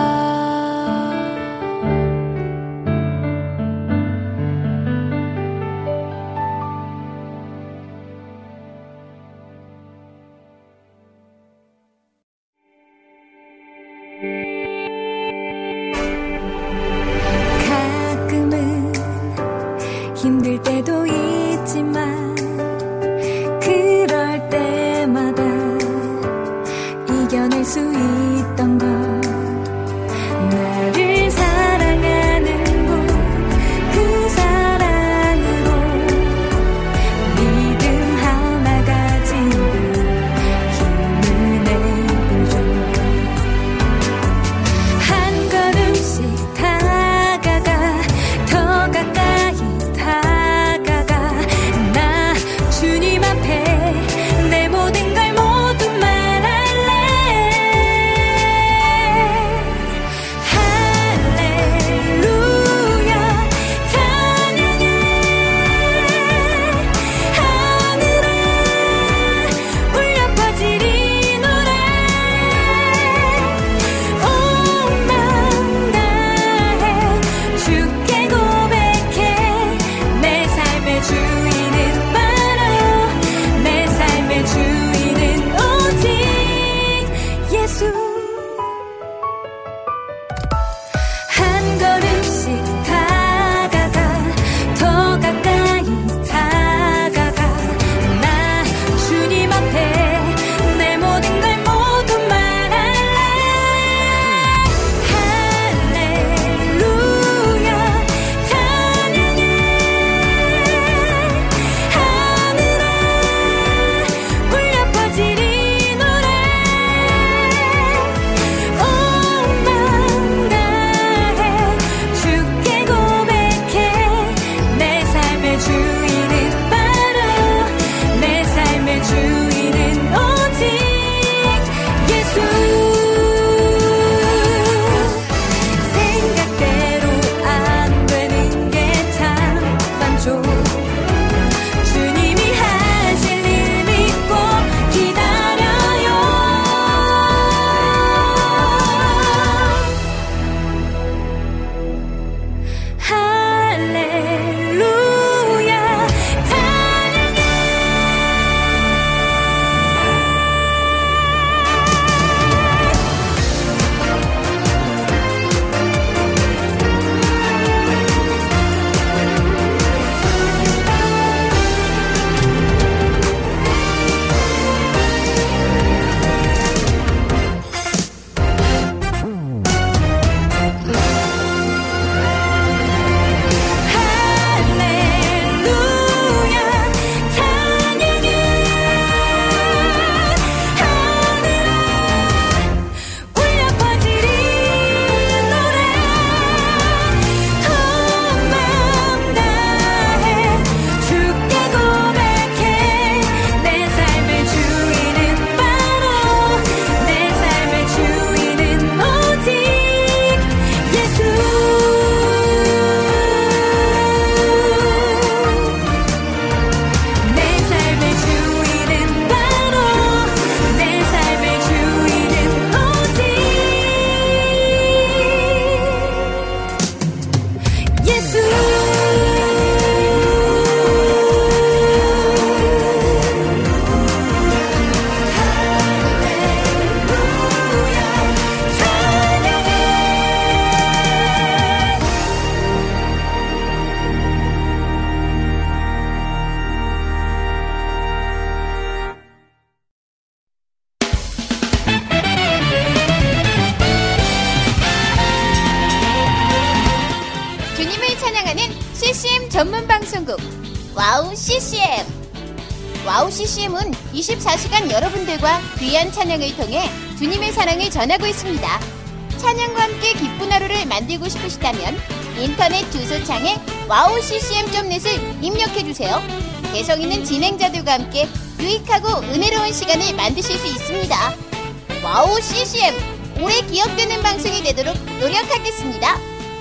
가끔은 힘들 때도 있지만 그럴 때마다 이겨낼 수 있던 것 나를 사랑하는 분 그 사랑으로 믿음 하나 가지고 힘을 내보죠 한 걸음씩 다가가 더 가까이 다가가 나 주님 앞에 내 모든 걸 모두 말할래 방송국 와우 CCM. 와우 CCM은 24시간 여러분들과 귀한 찬양을 통해 주님의 사랑을 전하고 있습니다. 찬양과 함께 기쁜 하루를 만들고 싶으시다면 인터넷 주소창에 wowccm.net을 입력해주세요. 개성 있는 진행자들과 함께 유익하고 은혜로운 시간을 만드실 수 있습니다. 와우 CCM, 오래 기억되는 방송이 되도록 노력하겠습니다.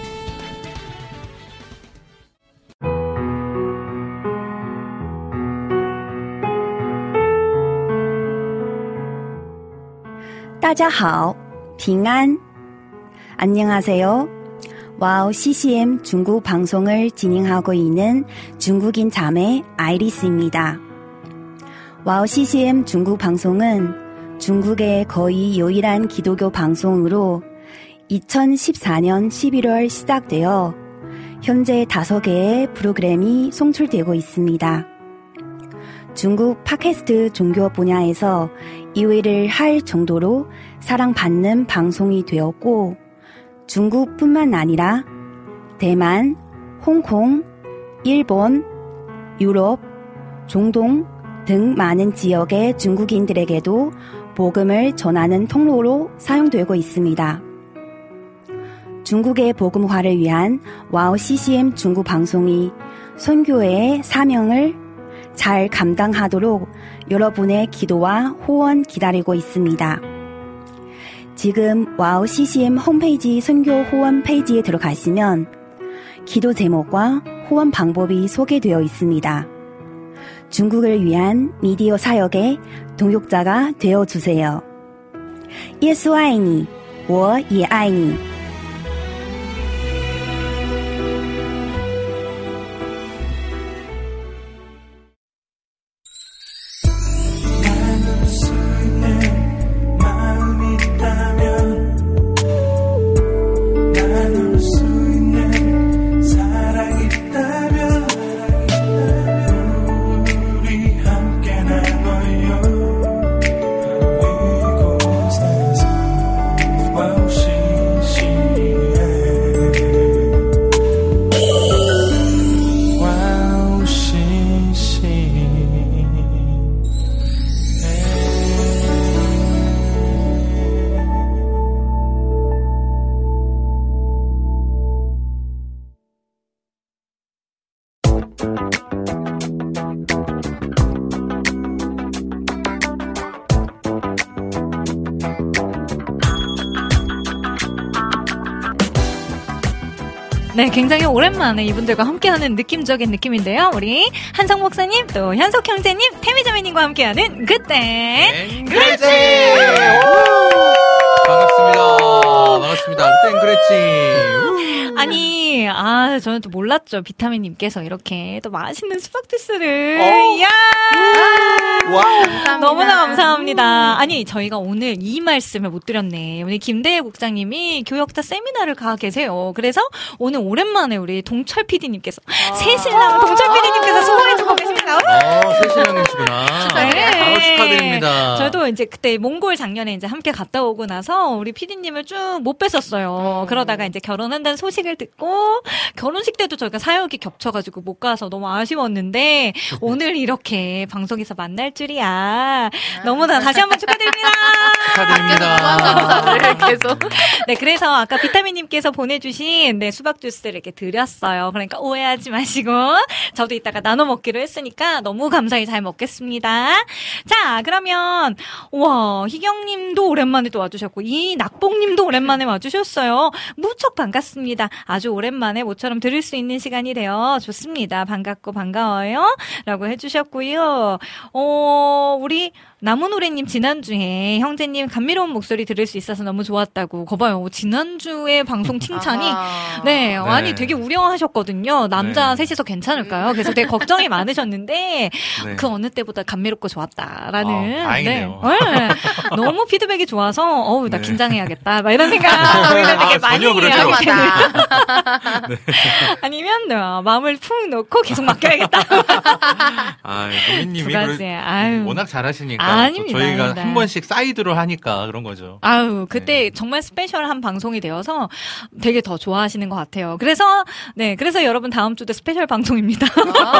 다자하오, 빙안. 안녕하세요. 와우 CCM 중국 방송을 진행하고 있는 중국인 자매 아이리스입니다. 와우 CCM 중국 방송은 중국의 거의 유일한 기독교 방송으로 2014년 11월 시작되어 현재 5개의 프로그램이 송출되고 있습니다. 중국 팟캐스트 종교 분야에서 2위를 할 정도로 사랑받는 방송이 되었고 중국뿐만 아니라 대만, 홍콩, 일본, 유럽, 중동 등 많은 지역의 중국인들에게도 복음을 전하는 통로로 사용되고 있습니다. 중국의 복음화를 위한 와우 CCM 중국 방송이 선교회의 사명을 잘 감당하도록 여러분의 기도와 후원 기다리고 있습니다. 지금 와우 CCM 홈페이지 선교 후원 페이지에 들어가시면 기도 제목과 후원 방법이 소개되어 있습니다. 중국을 위한 미디어 사역의 동역자가 되어주세요. 耶稣爱你，我也爱你。 네, 굉장히 오랜만에 이분들과 함께하는 느낌적인 느낌인데요. 우리 한성 목사님, 또 현석 형제님, 태미자매님과 함께하는 그땐 그랬지! 반갑습니다. 그땐 그랬지. 아니, 저는 또 몰랐죠. 비타민님께서 이렇게 또 맛있는 수박 주스를. 이야! 와, 감사합니다. 너무나 감사합니다. 아니, 저희가 오늘 이 말씀을 못 드렸네. 오늘 김대혜 국장님이 교역자 세미나를 가 계세요. 그래서 오늘 오랜만에 우리 동철 PD님께서, 새신랑 동철 PD님께서 수고해주고 계십니다. 새신랑이시구나. 네. 축하드립니다. 저도 이제 그때 몽골 작년에 이제 함께 갔다 오고 나서 우리 PD님을 쭉 못 뵀었어요. 그러다가 이제 결혼한다는 소식을 듣고 결혼식 때도 저희가 사역이 겹쳐가지고 못 가서 너무 아쉬웠는데 오늘 이렇게 방송에서 만날 줄이야. 너무나 다시 한번 축하드립니다. 축하드립니다. 계속. 네, 그래서 아까 비타민님께서 보내주신 수박 주스를 이렇게 드렸어요. 그러니까 오해하지 마시고 저도 이따가 나눠 먹기로 했으니까 너무 감사히 잘 먹겠습니다. 자, 그러면 우와, 희경님도 오랜만에 또 와주셨고 이낙봉님도 오랜만에 와주셨어요. 무척 반갑습니다. 아주 오랜만에 모처럼 들을 수 있는 시간이 되어 좋습니다. 반갑고 반가워요. 라고 해주셨고요. 우리 나무노래님 지난주에 형제님 감미로운 목소리 들을 수 있어서 너무 좋았다고. 거봐요. 지난주에 방송 칭찬이 네, 아니 되게 우려하셨거든요. 남자 셋이서 괜찮을까요? 그래서 되게 걱정이 많으셨는데 그 어느 때보다 감미롭고 좋았다라는. 다행이네요. 네. 너무 피드백이 좋아서 나 긴장해야겠다. 막 이런 생각 되게 많이 해요. 아니면 마음을 푹 놓고 계속 맡겨야겠다. 노미님이 워낙 잘하시니까. 아닙니다. 저희가 아닙니다. 한 번씩 사이드로 하니까 그런 거죠. 아유, 그때 네. 정말 스페셜한 방송이 되어서 되게 더 좋아하시는 것 같아요. 그래서 여러분 다음 주도 스페셜 방송입니다.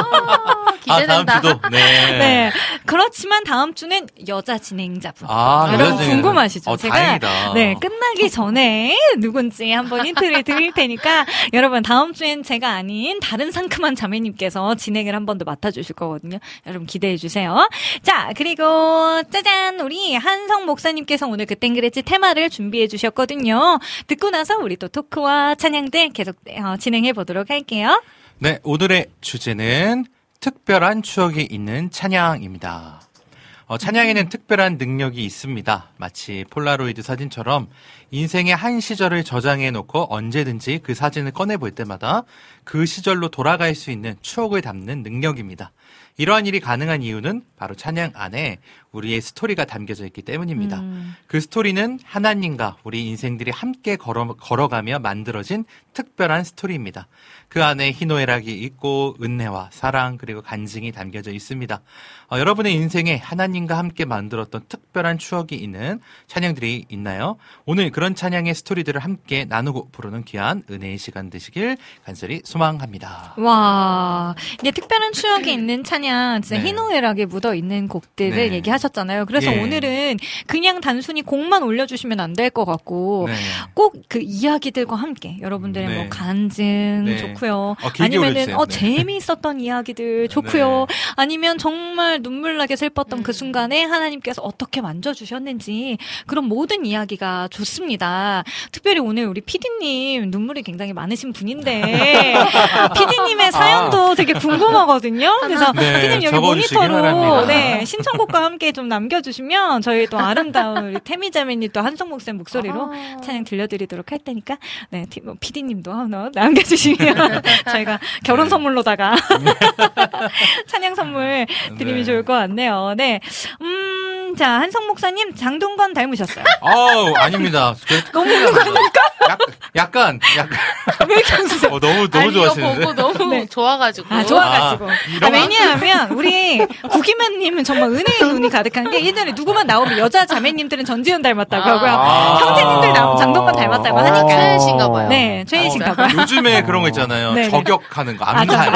다음 주도. 네. 네. 그렇지만 다음 주는 여자 진행자분. 여러분 여자 진행자. 궁금하시죠? 제가 다행이다. 네, 끝나기 전에 누군지 한번 힌트를 드릴 테니까 여러분 다음 주엔 제가 아닌 다른 상큼한 자매님께서 진행을 한 번 더 맡아주실 거거든요. 여러분 기대해 주세요. 자, 그리고 짜잔, 우리 한성 목사님께서 오늘 그땐 그랬지 테마를 준비해 주셨거든요. 듣고 나서 우리 또 토크와 찬양들 계속 진행해 보도록 할게요. 네, 오늘의 주제는 특별한 추억이 있는 찬양입니다. 찬양에는 특별한 능력이 있습니다. 마치 폴라로이드 사진처럼 인생의 한 시절을 저장해 놓고 언제든지 그 사진을 꺼내 볼 때마다 그 시절로 돌아갈 수 있는 추억을 담는 능력입니다. 이러한 일이 가능한 이유는 바로 찬양 안에 우리의 스토리가 담겨져 있기 때문입니다. 그 스토리는 하나님과 우리 인생들이 함께 걸어가며 만들어진 특별한 스토리입니다. 그 안에 희노애락이 있고 은혜와 사랑 그리고 간증이 담겨져 있습니다. 여러분의 인생에 하나님과 함께 만들었던 특별한 추억이 있는 찬양들이 있나요? 오늘 그런 찬양의 스토리들을 함께 나누고 부르는 귀한 은혜의 시간 되시길 간절히 소망합니다. 와, 이게 특별한 추억이 있는 찬양, 진짜 네. 희노애락에 묻어 있는 곡들을 네. 얘기하셨잖아요. 그래서 예. 오늘은 그냥 단순히 곡만 올려주시면 안 될 것 같고 네. 꼭 그 이야기들과 함께 여러분들의 네. 뭐 간증 네. 좋고요. 길게 아니면은 올려주세요. 네. 재미있었던 이야기들 좋고요. 네. 아니면 정말 눈물나게 슬펐던 그 순간에 하나님께서 어떻게 만져주셨는지 그런 모든 이야기가 좋습니다. 특별히 오늘 우리 PD님 눈물이 굉장히 많으신 분인데 PD님의 사연도 되게 궁금하거든요. 그래서 네, PD님 여기 적어주시기 모니터로 바랍니다. 네, 신청곡과 함께 좀 남겨주시면 저희 또 아름다운 우리 태미자매님 또 한성 목사님 목소리로 찬양 들려드리도록 할 테니까 네, PD님도 하나 남겨주시면 저희가 결혼 선물로다가 찬양 선물 드리면 네. 좋을 것 같네요. 네. 자, 한성 목사님 장동건 닮으셨어요. 아닙니다. 너무 웃는 거 아닙니까? 약간. 왜 이렇게 웃으세요? 너무 아니, 이거 좋아하시는데. 보고 너무 좋아가지고. 좋아가지고. 이런 왜냐하면 우리 구기만님은 정말 은혜의 눈이 가득한 게 예전에 누구만 나오면 여자 자매님들은 전지현 닮았다고 하고요. 형제님들 나오면 장동건 닮았다고 하니까. 최애신가 봐요. 네, 최애신가 봐요. 요즘에 그런 거 있잖아요. 네. 저격하는 거, 암살.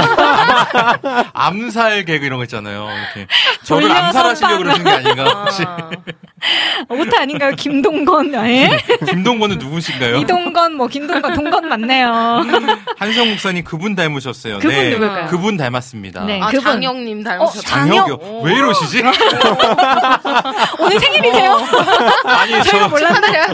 암살 개그 이런 거 있잖아요. 이렇게. 저를 돌려서 암살하시려고 빵. 그러신 게 아닌가? 혹시. 오타 아닌가요? 김동건, 예? 김동건은 누구신가요? 이동건, 김동건, 동건 맞네요. 한성 목사님 그분 닮으셨어요. 그분 네. 누굴까요? 그분 닮았습니다. 네. 아, 그분. 장영님 닮으셨다. 장혁이요? 왜 이러시지? 오늘 생일이세요? 아니, 저희가 몰랐나요?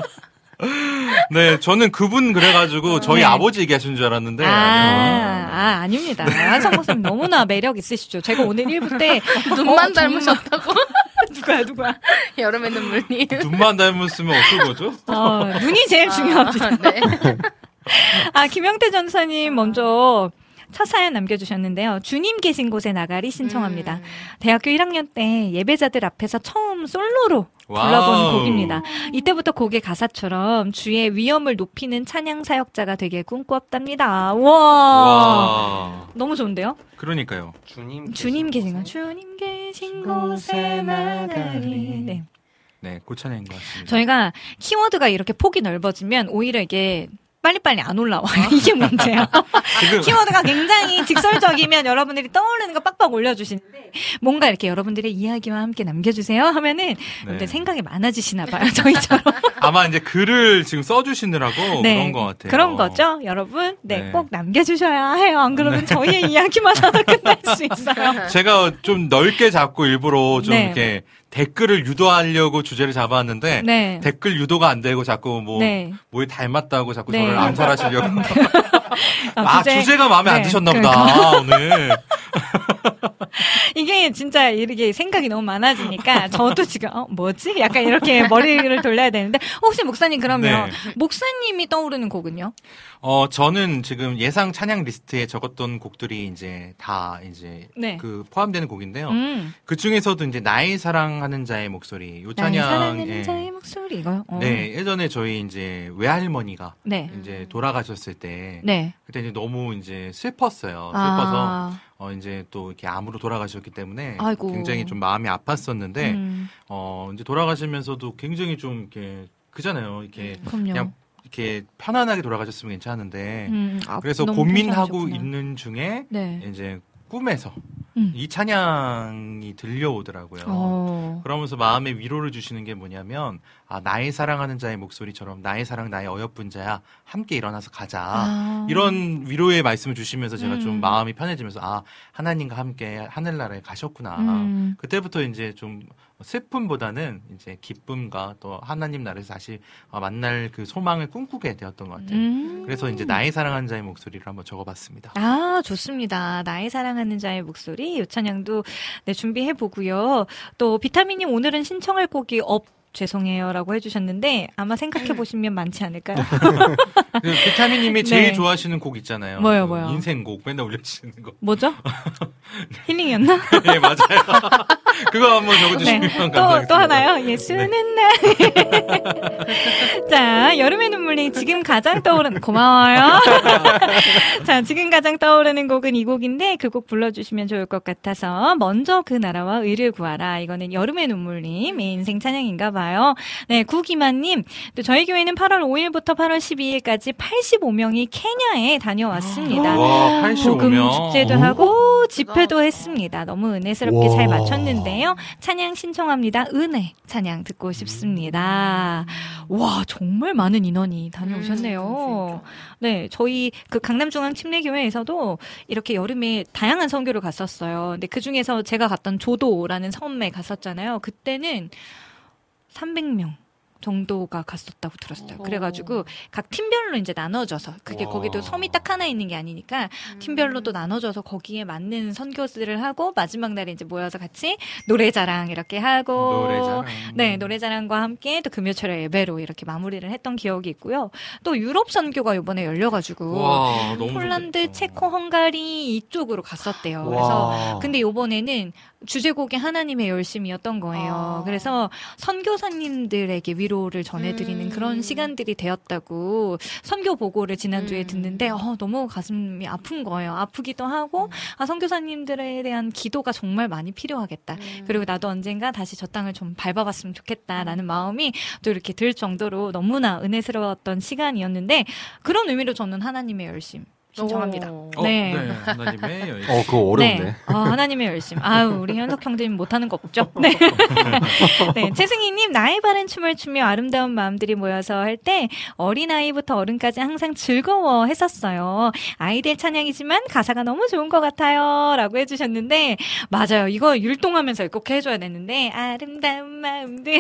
네, 저는 그분 그래가지고 저희 네. 아버지 얘기하신 줄 알았는데. 아니요. 아닙니다. 한성 목사님 너무나 매력 있으시죠. 제가 오늘 1부 때 눈만 닮으셨다고? 누가? 여름의 눈물님. 눈만 닮았으면 어떨 거죠? 눈이 제일 중요합니다. 네. 김영태 전사님 먼저 첫 사연 남겨주셨는데요. 주님 계신 곳에 나가리 신청합니다. 대학교 1학년 때 예배자들 앞에서 처음 솔로로 불러본 와우. 곡입니다. 이때부터 곡의 가사처럼 주의 위엄을 높이는 찬양 사역자가 되게 꿈꾸었답니다. 와, 너무 좋은데요? 그러니까요. 주님 계신 곳, 주님 계신 곳에 나가리. 네. 네, 고찬양인 것 같습니다. 저희가 키워드가 이렇게 폭이 넓어지면 오히려 이게 빨리빨리 안 올라와요. 이게 문제야. 지금 키워드가 굉장히 직설적이면 여러분들이 떠오르는 거 빡빡 올려주시는데 뭔가 이렇게 여러분들의 이야기와 함께 남겨주세요 하면은 여러분들 생각이 많아지시나 봐요. 저희처럼. 아마 이제 글을 지금 써주시느라고 그런 것 같아요. 그런 거죠, 여러분. 네, 네. 꼭 남겨주셔야 해요. 안 그러면 저희의 이야기만 하다 끝날 수 있어요. 제가 좀 넓게 잡고 일부러 좀 네. 이렇게 댓글을 유도하려고 주제를 잡았는데 네. 댓글 유도가 안 되고 자꾸 뭐에 닮았다고 자꾸 네. 저를 암살하시려고. 주제- 주제가 마음에 안 네, 드셨나 보다 오늘. 이게 진짜 이렇게 생각이 너무 많아지니까 저도 지금 뭐지? 약간 이렇게 머리를 돌려야 되는데 혹시 목사님 그러면 네. 목사님이 떠오르는 곡은요? 저는 지금 예상 찬양 리스트에 적었던 곡들이 이제 다 이제 네. 그 포함되는 곡인데요. 그 중에서도 이제 나의 사랑하는 자의 목소리, 요 나의 찬양. 사랑하는 자의 목소리 이거요? 네, 예전에 저희 이제 외할머니가 네. 이제 돌아가셨을 때 네. 그때 이제 너무 이제 슬펐어요. 슬퍼서 아. 이제 또 이렇게 암으로 돌아가셨기 때문에 아이고. 굉장히 좀 마음이 아팠었는데 이제 돌아가시면서도 굉장히 좀 이렇게 그잖아요. 이렇게 그럼요. 그냥 이렇게 편안하게 돌아가셨으면 괜찮은데 아, 그래서 너무 고민하고 편찮으셨구나. 있는 중에 네. 이제 꿈에서 이 찬양이 들려오더라고요. 그러면서 마음에 위로를 주시는 게 뭐냐면 나의 사랑하는 자의 목소리처럼 나의 사랑 나의 어여쁜 자야 함께 일어나서 가자. 이런 위로의 말씀을 주시면서 제가 좀 마음이 편해지면서 하나님과 함께 하늘나라에 가셨구나. 그때부터 이제 좀 슬픔보다는 이제 기쁨과 또 하나님 나라에서 다시 만날 그 소망을 꿈꾸게 되었던 것 같아요. 그래서 이제 나의 사랑하는 자의 목소리를 한번 적어봤습니다. 좋습니다. 나의 사랑하는 자의 목소리 요찬양도 네, 준비해 보고요. 또 비타민님 오늘은 신청할 곡이 죄송해요라고 해주셨는데 아마 생각해 보시면 많지 않을까요? 그 비타민님이 제일 네. 좋아하시는 곡 있잖아요. 뭐요? 인생곡 맨날 올려주시는 거. 뭐죠? 힐링이었나? 네 맞아요. 그거 한번 적어주시면 네. 감사하겠습니다. 또 하나요? 예수는 날. 자, 여름의 눈물이 지금 가장 떠오르는 고마워요. 자, 지금 가장 떠오르는 곡은 이 곡인데 그 곡 불러주시면 좋을 것 같아서 먼저 그 나라와 의를 구하라. 이거는 여름의 눈물님의 인생 찬양인가 봐요. 네, 구기만님. 또 저희 교회는 8월 5일부터 8월 12일까지 85명이 케냐에 다녀왔습니다. 와, 85명. 복음 축제도 하고 집회도 했습니다. 너무 은혜스럽게 잘 마쳤는데요. 찬양 신청합니다. 은혜 찬양 듣고 싶습니다. 와, 정말 많은 인원이 다녀오셨네요. 네, 저희 그 강남중앙 침례교회에서도 이렇게 여름에 다양한 선교를 갔었어요. 근데 그 중에서 제가 갔던 조도라는 섬에 갔었잖아요. 그때는 300명 정도가 갔었다고 들었어요. 그래가지고 각 팀별로 이제 나눠져서 그게 거기도 섬이 딱 하나 있는 게 아니니까 팀별로 또 나눠져서 거기에 맞는 선교들을 하고 마지막 날에 이제 모여서 같이 노래자랑 이렇게 하고 네, 노래자랑과 함께 또 금요철에 예배로 이렇게 마무리를 했던 기억이 있고요. 또 유럽 선교가 이번에 열려가지고 와, 너무 폴란드, 좋겠다. 체코, 헝가리 이쪽으로 갔었대요. 그래서 근데 이번에는 주제곡이 하나님의 열심이었던 거예요. 그래서 선교사님들에게 위로를 전해드리는 그런 시간들이 되었다고 선교 보고를 지난주에 듣는데 너무 가슴이 아픈 거예요. 아프기도 하고 선교사님들에 대한 기도가 정말 많이 필요하겠다. 그리고 나도 언젠가 다시 저 땅을 좀 밟아봤으면 좋겠다라는 마음이 또 이렇게 들 정도로 너무나 은혜스러웠던 시간이었는데 그런 의미로 저는 하나님의 열심 신청합니다. 네. 하나님의 열심. 그거 어려운데. 네. 하나님의 열심. 우리 현석 형제님 못하는 거 없죠? 네. 네. 최승희님, 나의 바른 춤을 추며 아름다운 마음들이 모여서 할 때 어린아이부터 어른까지 항상 즐거워 했었어요. 아이들 찬양이지만 가사가 너무 좋은 것 같아요. 라고 해주셨는데, 맞아요. 이거 율동하면서 꼭 해줘야 되는데, 아름다운 마음들이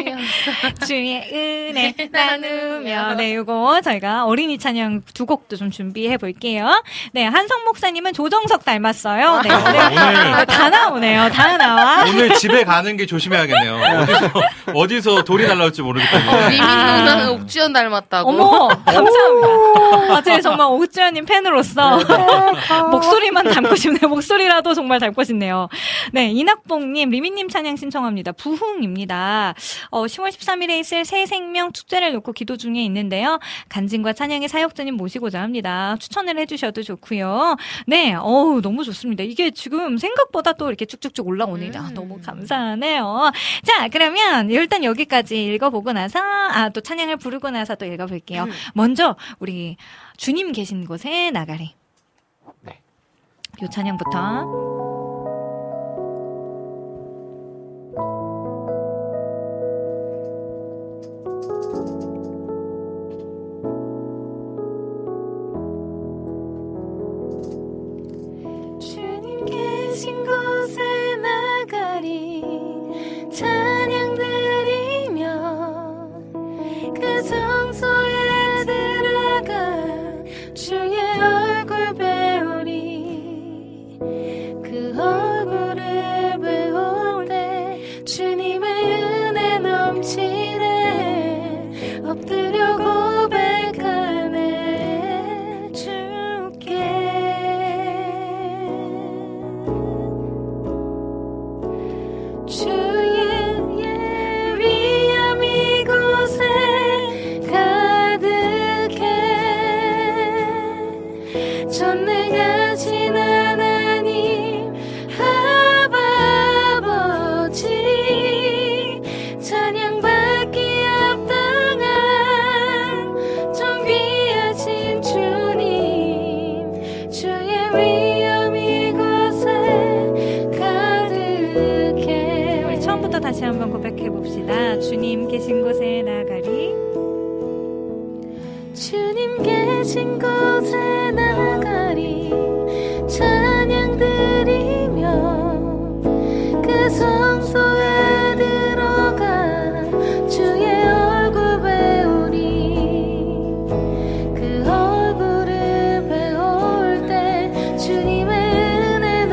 주의 은혜 나누며. 네, 이거 저희가 어린이 찬양 두 곡도 좀 준비해 볼게요. 네, 한성 목사님은 조정석 닮았어요. 네, 오늘 다 나오네요. 다 나와. 오늘 집에 가는 게 조심해야겠네요. 어디서 돌이 날라올지 모르겠다고. 리민 누나는 옥주현 닮았다고. 어머, 감사합니다. 제가 정말 옥주현님 팬으로서 목소리만 닮고 싶네요. 목소리라도 정말 닮고 싶네요. 네, 이낙봉님, 리민님 찬양 신청합니다. 부흥입니다. 10월 13일에 있을 새 생명 축제를 놓고 기도 중에 있는데요. 간증과 찬양의 사역자님 모시고자 합니다. 추천을 해주셔도 좋고요. 네, 너무 좋습니다. 이게 지금 생각보다 또 이렇게 쭉쭉쭉 올라오네요. 너무 감사하네요. 자, 그러면 일단 여기까지 읽어보고 나서 또 찬양을 부르고 나서 또 읽어볼게요. 먼저 우리 주님 계신 곳에 나가리. 네. 요 찬양부터. 계신 곳에 나가리 찬양 드리며 그 성소에 들어가 주의 얼굴 배우리 그 다시 한번 고백해봅시다. 주님 계신 곳에 나가리. 주님 계신 곳에 나가리. 찬양 드리며 그 성소에 들어가 주의 얼굴 배우리. 그 얼굴을 배울 때 주님의 은혜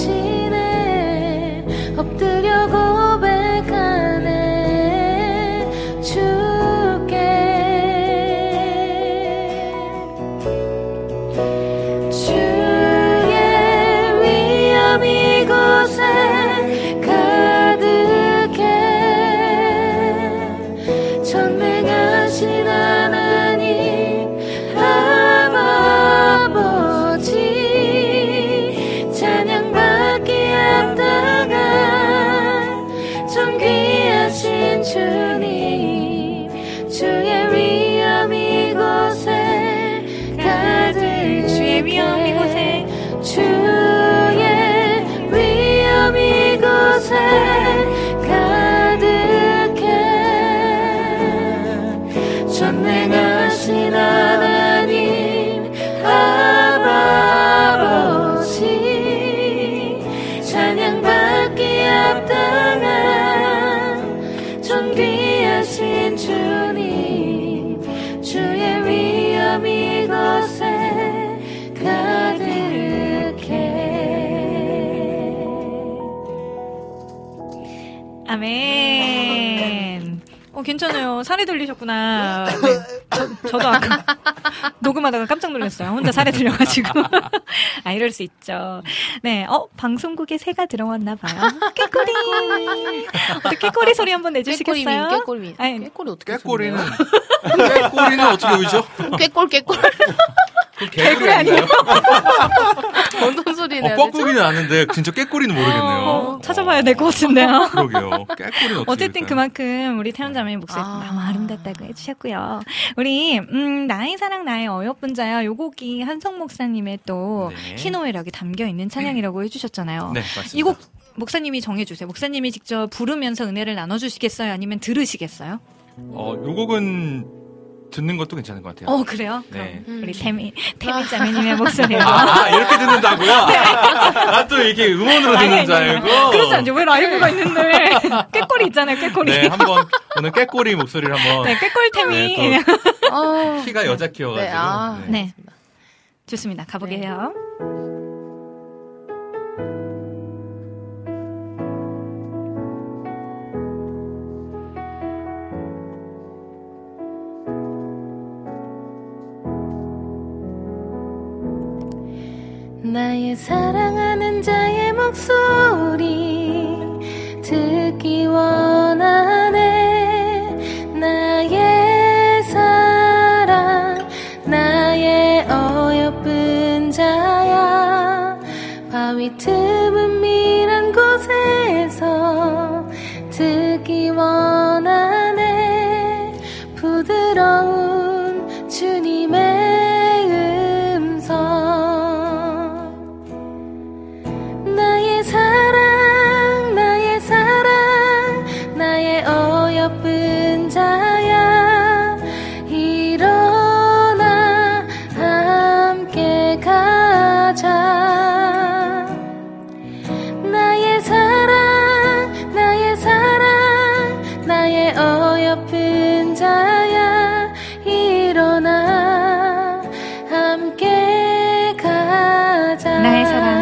넘치네. 엎드려 고백하네 주께. 주의 위엄 이곳에 가득해. 전능하신 하나님 아버지 찬양받기 합당한 존귀하신 주님. 주의 위엄 이곳에 가득해. 주의 위엄 이곳에. 주의 위엄 이곳에 가득해. 전능하신 하나님 아버지 찬양받기 합당한 존귀하신 주님. 주의 위엄 이곳에 가득해. 아멘. 괜찮아요. 살이 들리셨구나. 네. 저도 아까 녹음하다가 깜짝 놀랐어요. 혼자 살이 들려가지고. 아, 이럴 수 있죠. 네. 방송국에 새가 들어왔나 봐요. 깨꼬리. 깨꼬리 소리 한번 내주시겠어요? 깨꼬리 어떻게 깨꼬리는 어떻게 보이죠? 깨꼴. 개구리 아니에요? 어떤 소리 내야 되죠? 뻐꾸기는 아는데 진짜 깨꼬리는 모르겠네요. 찾아봐야 될 것 같은데요. 그러게요. 깨꼬리는 어쨌든 그만큼 우리 태연자매의 목소리 너무 아름답다고 해주셨고요. 우리 나의 사랑 나의 어여쁜자야 요 곡이 한성 목사님의 또 희노애락이 담겨있는 찬양이라고 해주셨잖아요. 네, 맞습니다. 이 곡 목사님이 정해주세요. 목사님이 직접 부르면서 은혜를 나눠주시겠어요? 아니면 들으시겠어요? 요 곡은 듣는 것도 괜찮은 것 같아요. 그래요? 네. 그럼 우리 태미 자매님의 목소리로. 이렇게 듣는다고요? 나 또 이렇게 음원으로 듣는 줄 알고. 그렇지 않죠. 왜 라이브가 있는데. 깨꼬리 있잖아요, 깨꼬리. 네, 한번, 오늘 깨꼬리 목소리를 한번. 네, 깨꼬리템이. 네, 키가 여자 키여가지고. 네. 좋습니다. 가보게요. 나의 사랑하는 자의 목소리 듣기 원하네. 나의 사랑 나의 어여쁜 자야. 바위 틈은 미란 곳에서 듣기 원하네. 부드러운 주님의 나의 사랑 나의 어여쁜 자야. 일어나 함께 가자. 나의 사랑 나의 어여쁜 자야. 일어나 함께 가자. 나의 사랑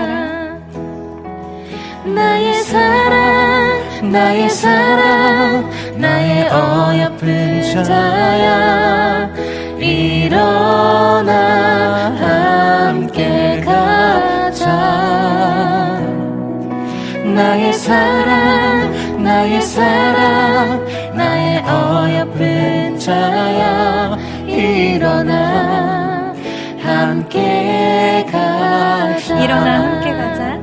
나의 사랑 나의 어여쁜 자야. 일어나 함께 가자. 나의 사랑 나의 어여쁜 자야. 일어나 함께 가자. 일어나 함께 가자.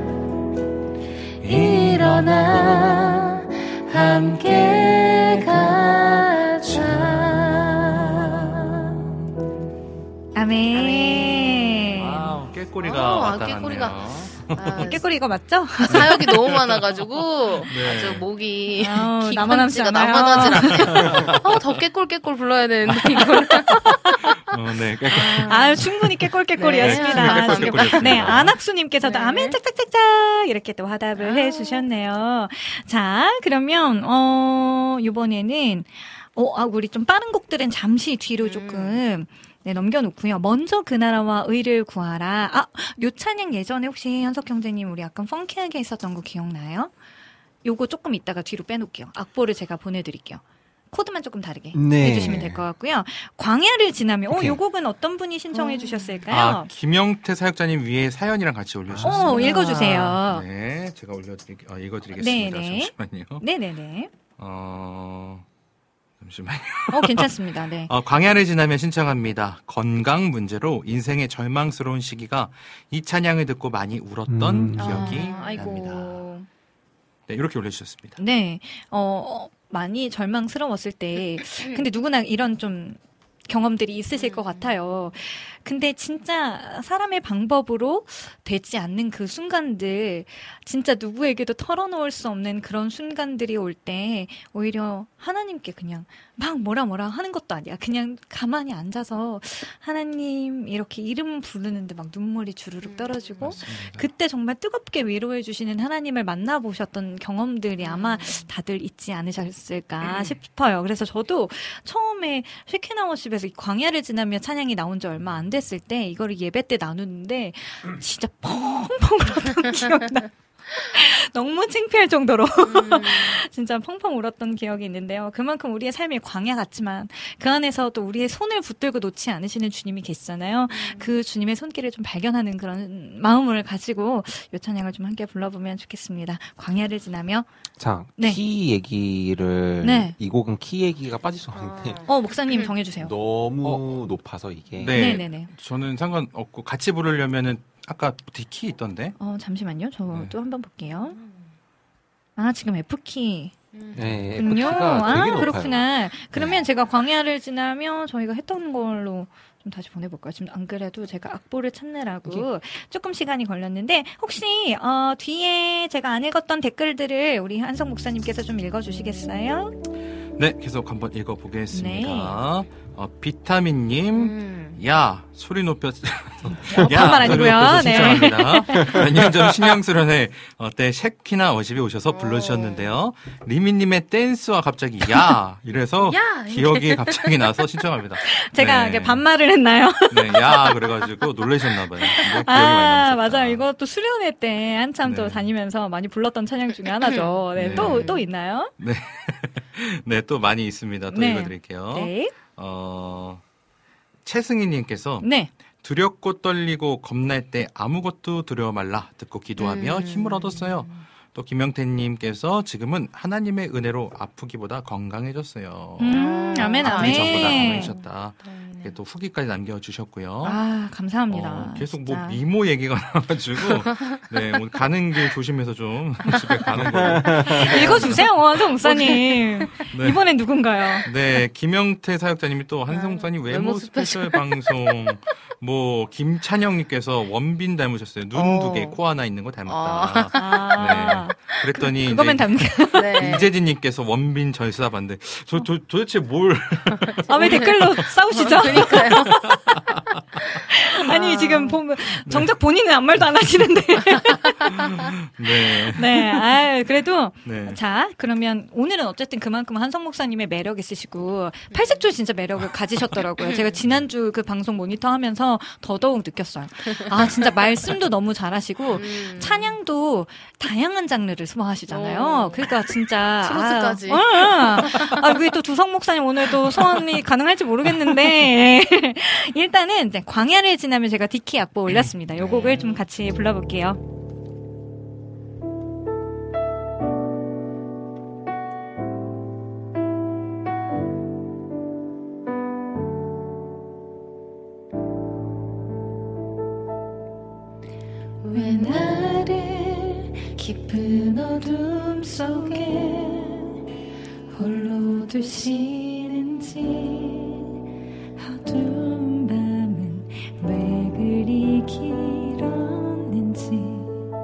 일어나 함께 가자. 아멘. 깨꼬리가 왔다 깨꼬리가. 갔네요. 깨꼬리 이거 맞죠? 사역이 너무 많아가지고 네. 아주 목이 남아남지 않아요. 남아나질 않네요. 더 깨꼴 불러야 되는데 이걸. 네. 충분히 깨꼴이었습니다. 네, 네, 안학수님께서도 네. 아멘 짝짝짝짝 이렇게 또 화답을 해주셨네요. 자, 그러면 이번에는 우리 좀 빠른 곡들은 잠시 뒤로 조금 넘겨놓고요. 먼저 그 나라와 의를 구하라. 요 찬양 예전에 혹시 현석 형제님 우리 약간 펑키하게 했었던 거 기억나요? 요거 조금 이따가 뒤로 빼놓을게요. 악보를 제가 보내드릴게요. 코드만 조금 다르게 해주시면 될 것 같고요. 광야를 지나면 요 곡은 어떤 분이 신청해 주셨을까요? 김영태 사역자님 위에 사연이랑 같이 올려주셨습니다. 읽어주세요. 네, 제가 읽어드리겠습니다. 네네. 잠시만요. 네네네. 잠시만요. 괜찮습니다. 네. 광야를 지나면 신청합니다. 건강 문제로 인생의 절망스러운 시기가 이 찬양을 듣고 많이 울었던 기억이 납니다. 네, 이렇게 올려주셨습니다. 네. 많이 절망스러웠을 때, 근데 누구나 이런 좀 경험들이 있으실 것 같아요. 근데 진짜 사람의 방법으로 되지 않는 그 순간들, 진짜 누구에게도 털어놓을 수 없는 그런 순간들이 올 때 오히려 하나님께 그냥 막 뭐라 하는 것도 아니야. 그냥 가만히 앉아서 하나님 이렇게 이름 부르는데 막 눈물이 주르륵 떨어지고 그때 정말 뜨겁게 위로해 주시는 하나님을 만나보셨던 경험들이 아마 다들 있지 않으셨을까 싶어요. 그래서 저도 처음에 쉐키나워십에서 광야를 지나며 찬양이 나온 지 얼마 안 됐을 때 이거를 예배 때 나누는데 진짜 펑펑 울었던 기억이 나요. 너무 창피할 정도로 진짜 펑펑 울었던 기억이 있는데요. 그만큼 우리의 삶이 광야 같지만 그 안에서 또 우리의 손을 붙들고 놓지 않으시는 주님이 계시잖아요. 그 주님의 손길을 좀 발견하는 그런 마음을 가지고 요 찬양을 좀 함께 불러보면 좋겠습니다. 광야를 지나며. 자, 키 얘기를 이 곡은 키 얘기가 빠질 수 없는데 목사님 정해주세요. 너무 높아서 이게 네네네. 저는 상관없고 같이 부르려면은 아까 D키 있던데? 잠시만요. 저 또 한번 볼게요. 지금 F키. 네, 군요. F키가 되게 높아요. 그렇구나. 그러면 제가 광야를 지나면 저희가 했던 걸로 좀 다시 보내볼까요? 지금 안 그래도 제가 악보를 찾느라고 조금 시간이 걸렸는데 혹시 뒤에 제가 안 읽었던 댓글들을 우리 한성 목사님께서 좀 읽어주시겠어요? 네, 계속 한번 읽어보겠습니다. 비타민님, 야, 소리 높여. 그런 말 아니고요. 신청합니다. 몇 년 전 신영수련회 때 셰키나 워십에 오셔서 불러주셨는데요. 리미님의 댄스와 갑자기 야 이래서 기억이 갑자기 나서 신청합니다. 제가 반말을 했나요? 네, 야 그래가지고 놀라셨나봐요. 기억이 많이 맞아요. 이것도 수련회 때 한참 또 다니면서 많이 불렀던 찬양 중에 하나죠. 네, 또 있나요? 네. 네, 또 많이 있습니다. 또 읽어드릴게요. 네. 최승희님께서 두렵고 떨리고 겁날 때 아무것도 두려워 말라 듣고 기도하며 힘을 얻었어요. 또 김영태님께서 지금은 하나님의 은혜로 아프기보다 건강해졌어요. 아멘, 아프기 전보다 아멘. 건강해졌다. 이렇게 또 후기까지 남겨주셨고요. 감사합니다. 계속 진짜. 뭐 미모 얘기가 나와가지고 네, 오늘 가는 길 조심해서 좀 집에 가는 거예요. 읽어주세요, 한성 목사님. 네. 이번엔 누군가요? 네, 김영태 사역자님이 또 한성 목사님 외모 스페셜 방송 김찬영님께서 원빈 닮으셨어요. 눈 2개, 코 하나 있는 거 닮았다. 네. 그랬더니 그거면 이제 이재진님께서 원빈 절사반대. 도대체 뭘? 왜 댓글로 싸우시죠? 그러니까요. 아니 지금 보면 정작 본인은 아무 말도 안 하시는데. 네. 그래도 자 그러면 오늘은 어쨌든 그만큼 한성 목사님의 매력 있으시고 80조 진짜 매력을 가지셨더라고요. 제가 지난주 그 방송 모니터하면서 더더욱 느꼈어요. 진짜 말씀도 너무 잘하시고 찬양도 다양한 장르를 소화하시잖아요. 그러니까 진짜 트로트까지. 그게 또 두성 목사님 오늘도 소원이 가능할지 모르겠는데 일단은 이제 광야를 지나면 제가 디키 악보 올렸습니다. 요 곡을 좀 같이 불러볼게요. 왜 나를 깊은 어둠 속에 홀로 두시는지 어두운 밤은 왜 그리 길었는지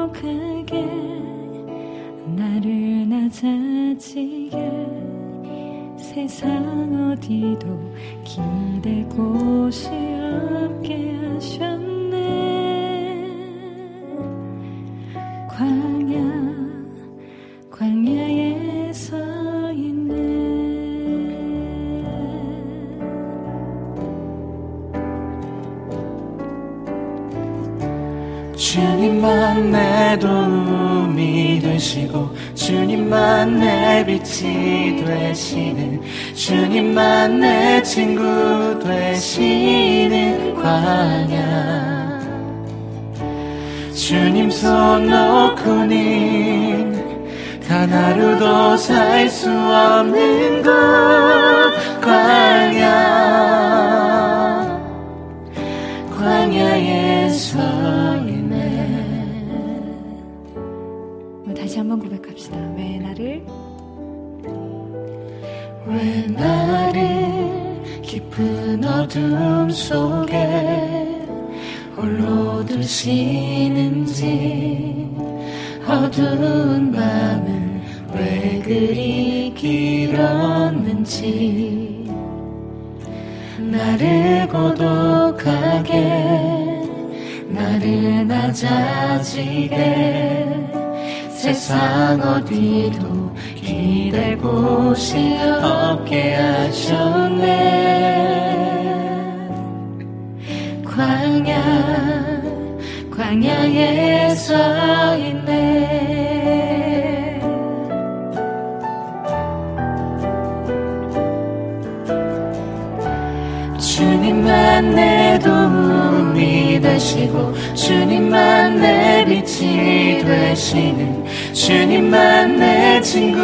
가게 나를 낮아지게 세상 어디도 기댈 곳이 없게 하셨네. 광야에 서 있네. 주님만 내 도움이 되시고 주님만 내 빛이 되시는 주님만 내 친구 되시는 광야 주님 손 놓고는 단 하루도 살 수 없는 곳 광야에 서 다시 한번 고백합시다. 왜 나를 깊은 어둠 속에 홀로 두시는지 어두운 밤은 왜 그리 길었는지 나를 고독하게 나를 낮아지게 세상 어디도 기댈 곳이 없게 하셨네. 광야에 서 있네. 주님만 내 도움이 되시고 주님만 내 빛이 되시는 주님만 내 친구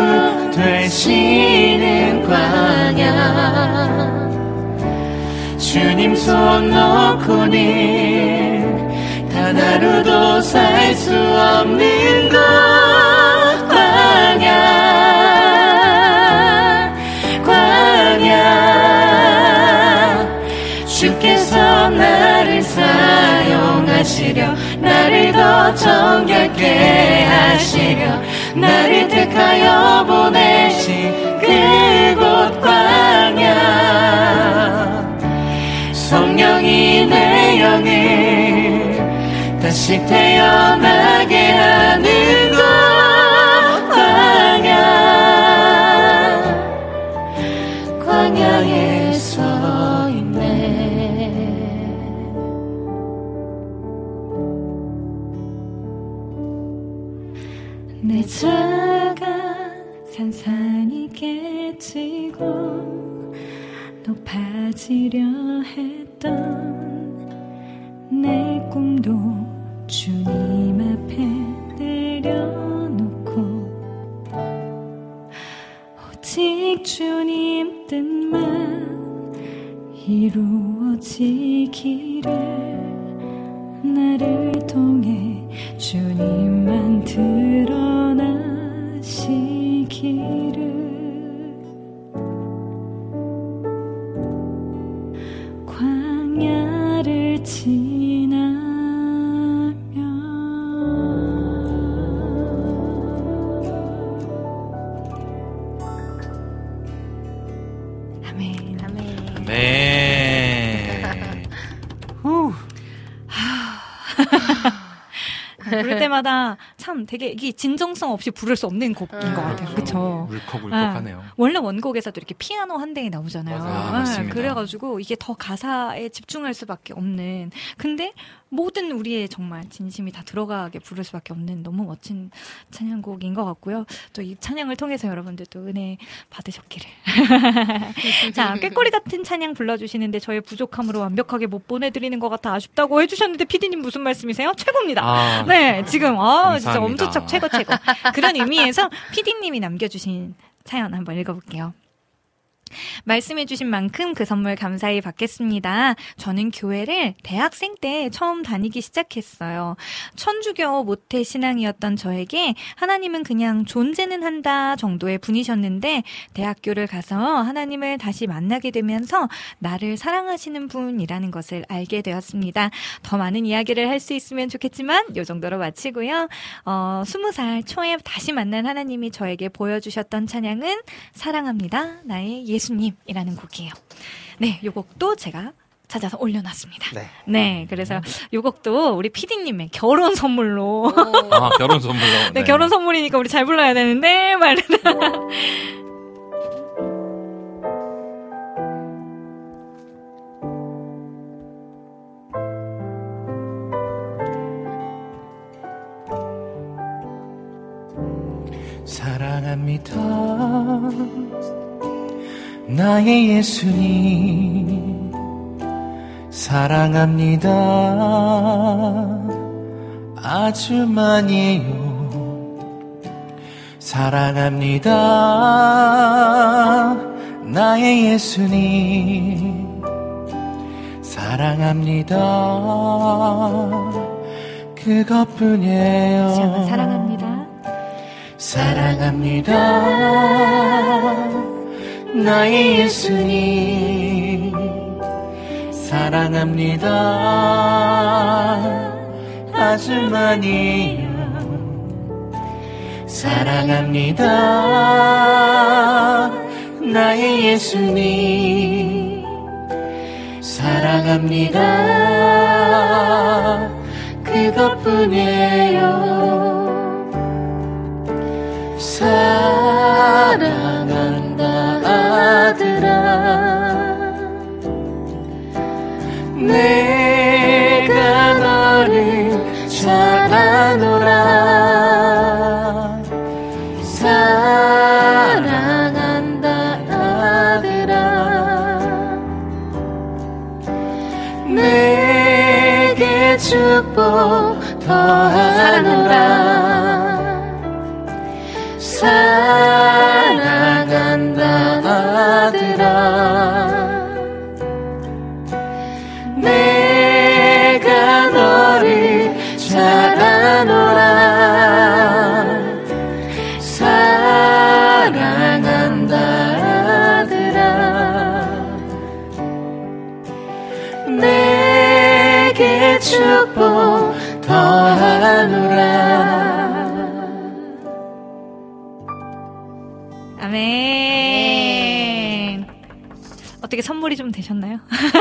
되시는 광야 주님 손 놓고는 단 하루도 살 수 없는 곳 광야 주께서 나를 사용하시려 나를 더 정결케 하시려 나를 택하여 보내신 그곳 광야 성령이 내 영을 다시 태어나게 하는 곳 광야에 서 있네. 내 작아 산산이 깨지고 높아지려 했던 내 꿈도 주님 앞에 내려놓고 오직 주님 뜻만 이루어지기를 나를 통해 주님만 드러나시기를 광야를 지나며 아멘. 네. 부를 때마다 참 되게 이게 진정성 없이 부를 수 없는 곡인 것 같아요. 그렇죠. 울컥울컥하네요. 원래 원곡에서도 이렇게 피아노 한 대이 나오잖아요. 맞습니다. 그래가지고 이게 더 가사에 집중할 수밖에 없는. 근데 모든 우리의 정말 진심이 다 들어가게 부를 수밖에 없는 너무 멋진 찬양곡인 것 같고요. 또 이 찬양을 통해서 여러분들도 은혜 받으셨기를. 자, 꾀꼬리 같은 찬양 불러주시는데 저의 부족함으로 완벽하게 못 보내드리는 것 같아 아쉽다고 해주셨는데 PD님 무슨 말씀이세요? 최고입니다. 네, 지금 진짜 엄수척 최고. 그런 의미에서 PD님이 남겨주신 사연 한번 읽어볼게요. 말씀해주신 만큼 그 선물 감사히 받겠습니다. 저는 교회를 대학생 때 처음 다니기 시작했어요. 천주교 모태 신앙이었던 저에게 하나님은 그냥 존재는 한다 정도의 분이셨는데 대학교를 가서 하나님을 다시 만나게 되면서 나를 사랑하시는 분이라는 것을 알게 되었습니다. 더 많은 이야기를 할 수 있으면 좋겠지만 이 정도로 마치고요. 20살 초에 다시 만난 하나님이 저에게 보여주셨던 찬양은 사랑합니다. 나의 예수님이라는 곡이에요. 네, 이 곡도 제가 찾아서 올려놨습니다. 네, 그래서 이 곡도 우리 PD님의 결혼 선물로. 아, 결혼 선물로. 네, 결혼 선물이니까 우리 잘 불러야 되는데 말이다. 사랑합니다. 나의 예수님 사랑합니다. 아주 많이요. 사랑합니다. 나의 예수님 사랑합니다. 그것뿐이에요. 사랑합니다. 사랑합니다. 나의 예수님 사랑합니다. 아주 많이요. 사랑합니다. 나의 예수님 사랑합니다. 그것뿐이에요. 사랑한다 아들아 내가 너를 잘 아노라. 사랑한다 아들아 내게 축복 더하노라. 사랑한다 아들아 내가 너를 잘 아노라. 사랑한다 아들아 내게 축복 더하노라. 아멘. 어떻게 선물이 좀 되셨나요?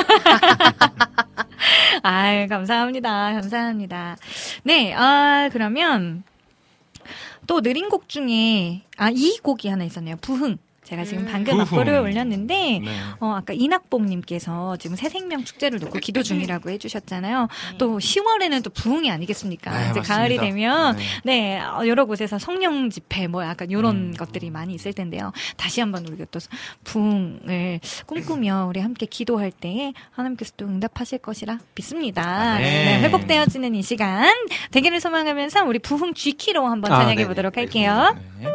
아유, 감사합니다. 감사합니다. 네, 그러면 또 느린 곡 중에, 이 곡이 하나 있었네요. 부흥. 제가 지금 방금 악보를 올렸는데, 네. 아까 이낙봉님께서 지금 새생명 축제를 놓고 기도 중이라고 해주셨잖아요. 또 10월에는 또 부흥이 아니겠습니까? 네, 이제 맞습니다. 가을이 되면, 여러 곳에서 성령 집회, 약간 요런 것들이 많이 있을 텐데요. 다시 한번 우리가 또 부흥을 꿈꾸며 우리 함께 기도할 때 하나님께서 또 응답하실 것이라 믿습니다. 네, 회복되어지는 이 시간, 되기를 소망하면서 우리 부흥 G키로 한번 찬양해 보도록 할게요. 네.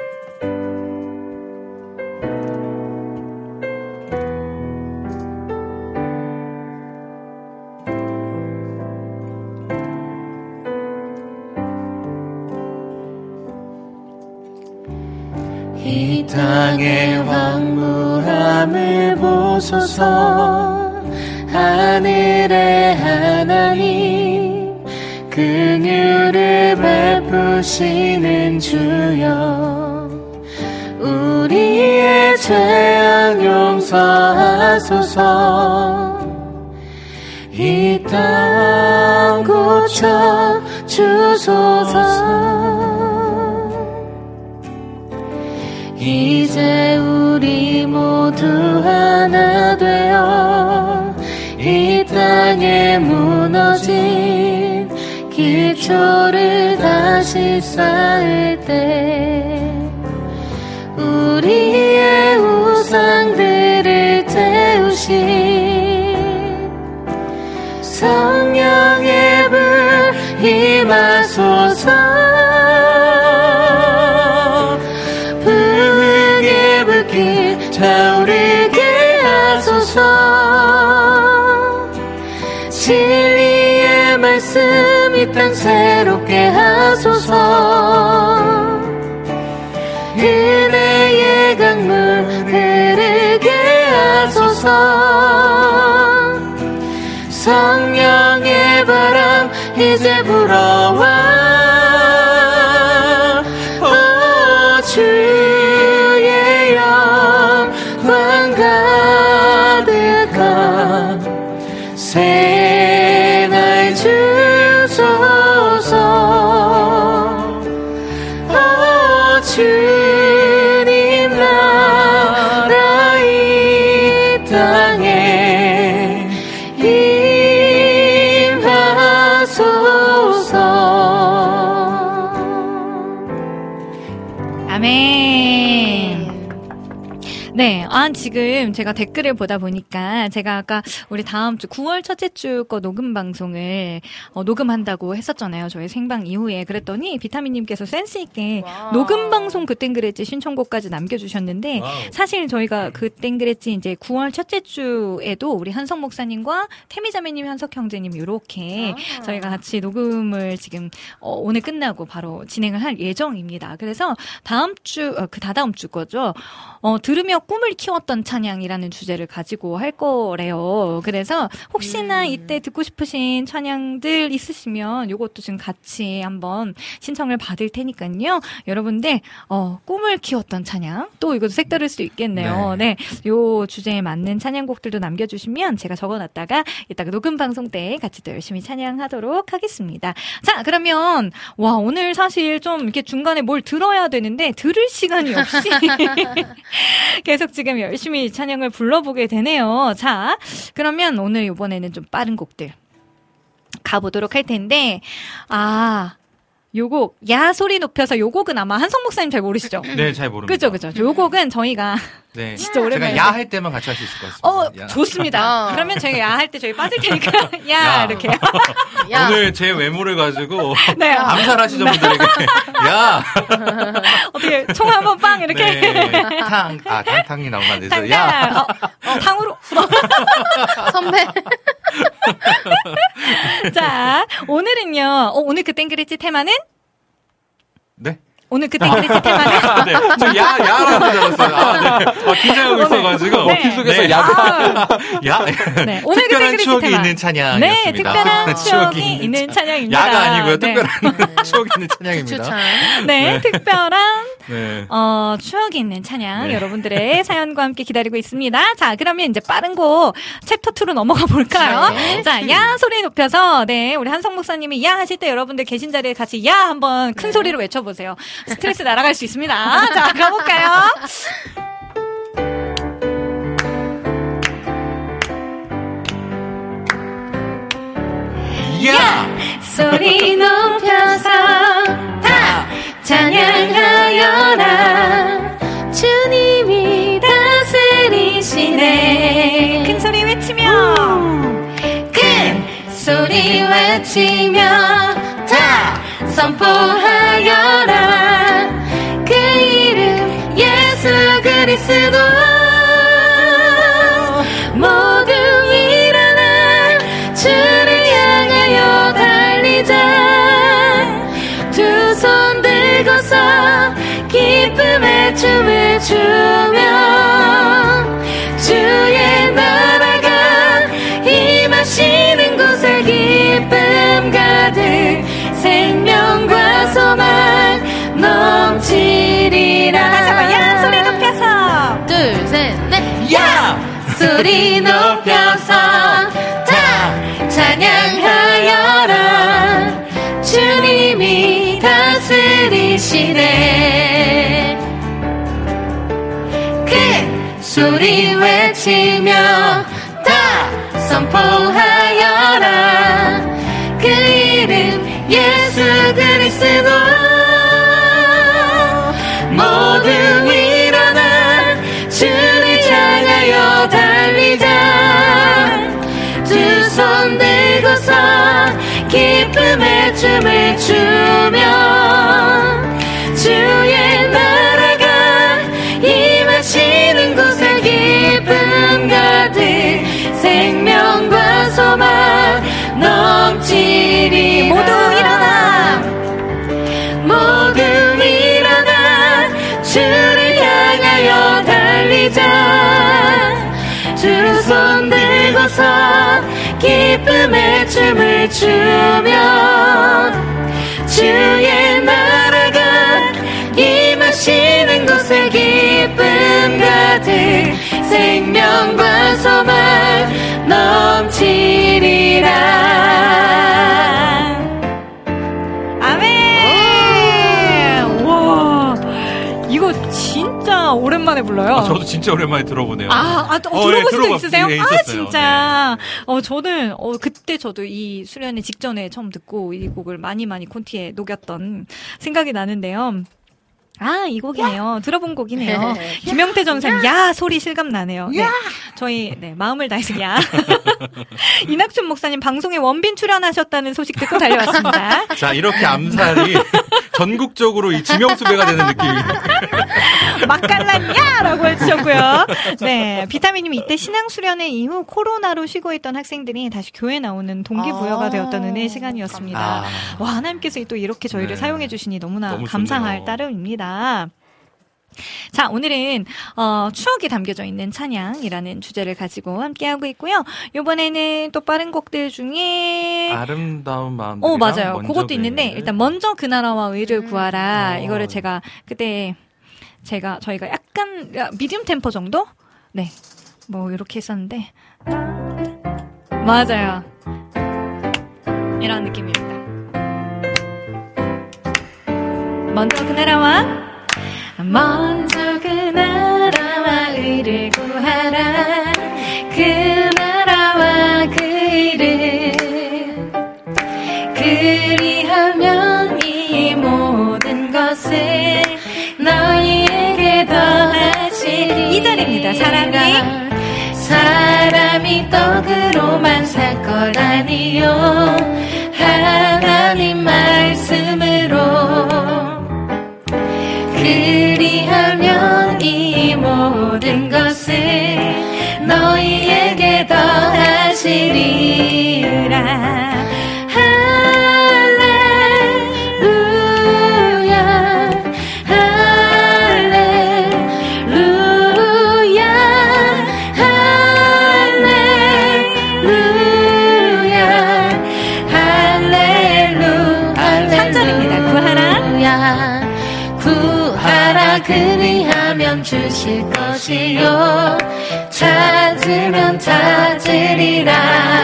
이 땅의 황무함을 보소서. 하늘의 하나님 긍휼을 베푸시는 주여 우리의 죄악 용서하소서. 이 땅 고쳐 주소서. 이제 우리 모두 하나 되어 이 땅에 무너진 기초를 다시 쌓을 때 우리의 우상들을 태우신 성령의 불 임하소서. 부흥의 불길 타오르 땅 새롭게 하소서. 은혜의 강물 흐르게 하소서. 성령의 바람 이제 불어와. 오 주의 영광 가득한 새 날 주소서. 오 주님 나라 이 땅에 임하소서. 아멘. 네, 지금 제가 댓글을 보다 보니까 제가 아까 우리 다음 주 9월 첫째 주 거 녹음 방송을 녹음한다고 했었잖아요. 저희 생방 이후에. 그랬더니 비타민님께서 센스 있게 녹음 방송 그땐 그랬지 신청곡까지 남겨주셨는데 사실 저희가 그땐 그랬지 이제 9월 첫째 주에도 우리 한석 목사님과 태미자매님, 현석 형제님 이렇게 저희가 같이 녹음을 지금 오늘 끝나고 바로 진행을 할 예정입니다. 그래서 다음 주, 다다음 주 거죠. 들으며 꿈을 키웠던 찬양이라는 주제를 가지고 할 거래요. 그래서 혹시나 이때 듣고 싶으신 찬양들 있으시면 요것도 지금 같이 한번 신청을 받을 테니까요. 여러분들 꿈을 키웠던 찬양 또 이것도 색다를 수 있겠네요. 네, 요 주제에 맞는 찬양곡들도 남겨주시면 제가 적어놨다가 이따가 녹음 방송 때 같이 또 열심히 찬양하도록 하겠습니다. 자, 그러면 오늘 사실 좀 이렇게 중간에 뭘 들어야 되는데 들을 시간이 없이 계속 지금 열심히 찬양을 불러보게 되네요. 자, 그러면 오늘 이번에는 좀 빠른 곡들 가보도록 할 텐데, 요 곡, 야 소리 높여서 요 곡은 아마 한성 목사님 잘 모르시죠? 네, 잘 모릅니다. 그죠. 요 곡은 저희가 네. 진짜 오랜만에. 제가 야 할 때만 같이 할 수 있을 것 같습니다. 좋습니다. 그러면 제가 야 할 때 저희 빠질 테니까 야 이렇게. 야. 오늘 제 외모를 가지고 네. 암살하시던 분들에게 야 어떻게 총 한번 빵 이렇게. 네. 탕이 나오면 안 되죠. 야 탕으로 선배. 자, 오늘은요. 오늘 그땐 그랬지 테마는? 네. 오늘 그땐 그랬지 테마는? 네. 저 야라고 줄 알았어요. 네. 긴장하고 있어가지고. 귀 속에서 야가. 야. 네. 오늘 특별한 추억이 테마. 있는 찬양이었습니다. 네, 특별한 추억이 있는 찬양입니다. 야가 아니고요. 네. 특별한 추억이 있는 찬양입니다. 네, 특별한 네. 추억이 있는 찬양 여러분들의 사연과 함께 기다리고 있습니다. 자, 그러면 이제 빠른 곡 챕터 2로 넘어가 볼까요? 네. 자, 야 소리 높여서 우리 한성 목사님이 야 하실 때 여러분들 계신 자리에 같이 야 한번 큰 소리로 외쳐보세요. 스트레스 날아갈 수 있습니다. 자, 가볼까요? 야! 소리 높여서 다 찬양하여라. 주님이 다스리시네. 큰 소리 외치며 큰 소리 외치며 다 선포하여라. 그 이름 예수 그리스도. 모두 일어나 주를 향하여 달리자. 두 손 들고서 기쁨의 춤을 추며 주의 나라가 임하시는 곳에 기쁨 가득 생명과 소망 넘치리라. 야 소리 높여서 둘, 셋, 넷. 야! 소리 높여서 다 찬양하여라. 주님이 다스리시네. 큰 소리 외치며 다 선포하여라. 그 이름 예수 그리스도. 모두 일어나 주를 향하여 달리자. 두 손 들고서 기쁨의 춤을 추며 주의 나라가 임하시는 곳에 기쁨 가득 생명과 소망 넘치리라. 모두 일어나 주를 향하여 달리자. 두 손 들고서 기쁨의 춤을 추며 주의 나라가 임하시는 곳에 기쁨 가득 생명과 소망 넘치리라. 아멘. 와, 이거 진짜 오랜만에 불러요. 저도 진짜 오랜만에 들어보네요. 들어보신 적 있으세요? 예, 있었어요. 진짜. 저는 그때 저도 이 수련회 직전에 처음 듣고 이 곡을 많이 콘티에 녹였던 생각이 나는데요. 이 곡이네요. 들어본 곡이네요. 김영태 전사님, 야 소리 실감 나네요. 네. 저희 마음을 다해서 야. 이낙춘 목사님 방송에 원빈 출연하셨다는 소식 듣고 달려왔습니다. 자, 이렇게 암살이 전국적으로 이 지명수배가 되는 느낌이. 맛깔났냐라고 해주셨고요. 네, 비타민님이 이때 신앙수련회 이후 코로나로 쉬고 있던 학생들이 다시 교회 나오는 동기부여가 되었던 은혜의 시간이었습니다. 와, 하나님께서 또 이렇게 저희를 사용해 주시니 너무 감사할 좋네요. 따름입니다. 자, 오늘은 추억이 담겨져 있는 찬양이라는 주제를 가지고 함께하고 있고요. 이번에는 또 빠른 곡들 중에 아름다운 마음들이랑 맞아요. 그것도 있는데 일단 먼저 그 나라와 의를 구하라. 이거를 제가 그때 저희가 약간 미디움 템포 정도? 네. 뭐 이렇게 했었는데 맞아요. 이런 느낌입니다. 먼저 그 나라와 의를 구하라. 그 나라와 그 의를 그리하면 이 모든 것을 너희에게 더하시리. 이 자리입니다. 사람이 떡으로만 살 것 아니요 하나님 말씀으로 그리하면 이 모든 것을 너희에게 더하시리라. 그리하면 주실 것이요 찾으면 찾으리라.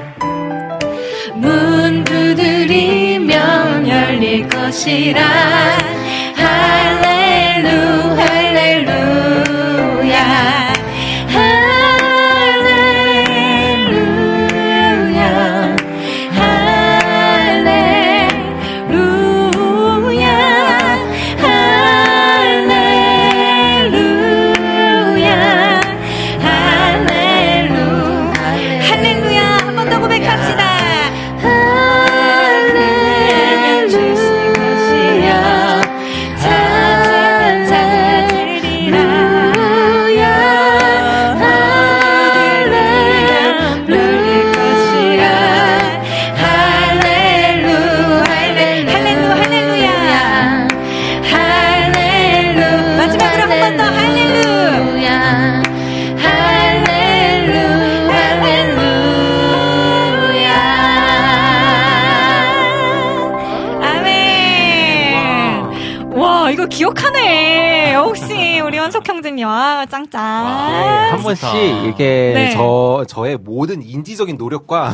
문 두드리면 열릴 것이라. 할렐루 할렐루야 할렐루야 기억하네. 혹시 우리 현석 형제님, 짱짱. 한 번씩 이렇게 저의 모든 인지적인 노력과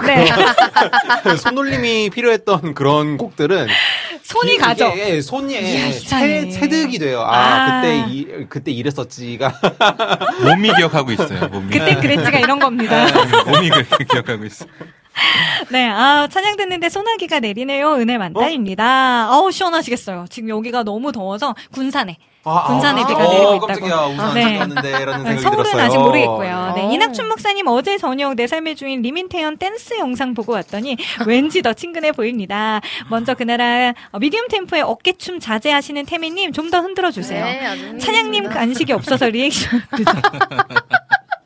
손놀림이 필요했던 그런 곡들은 손이 가죠. 손이 체득이 돼요. 그때 이랬었지가. 몸이 기억하고 있어요. 그때 그랬지가 이런 겁니다. 몸이 그렇게 기억하고 있어. 네, 찬양 듣는데 소나기가 내리네요. 은혜 만땅입니다. 시원하시겠어요. 지금 여기가 너무 더워서 군산에 비가 내리고 있다고. 깜짝이야. 우산 챙겼는데 라는 생각이 서울은 들었어요. 아직 모르겠고요. 네, 이낙춘 목사님 어제 저녁 내 삶의 주인 리민태연 댄스 영상 보고 왔더니 왠지 더 친근해 보입니다. 먼저 그 나라 미디움 템포의 어깨춤 자제하시는 태미님 좀 더 흔들어주세요. 네, 찬양님 간식이 없어서 리액션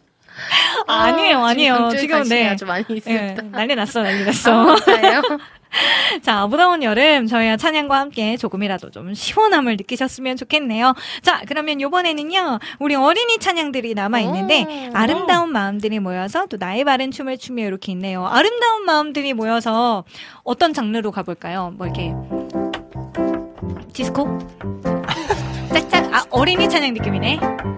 아니에요. 지금 아주 많이 있습니다. 난리 났어. 감사해요. 자, 무더운 여름 저희와 찬양과 함께 조금이라도 좀 시원함을 느끼셨으면 좋겠네요. 자, 그러면 이번에는요. 우리 어린이 찬양들이 남아있는데 아름다운 마음들이 모여서 또 나의 바른 춤을 추며 이렇게 있네요. 아름다운 마음들이 모여서 어떤 장르로 가볼까요? 뭐 이렇게 디스코? 짝짝. 아, 어린이 찬양 느낌이네.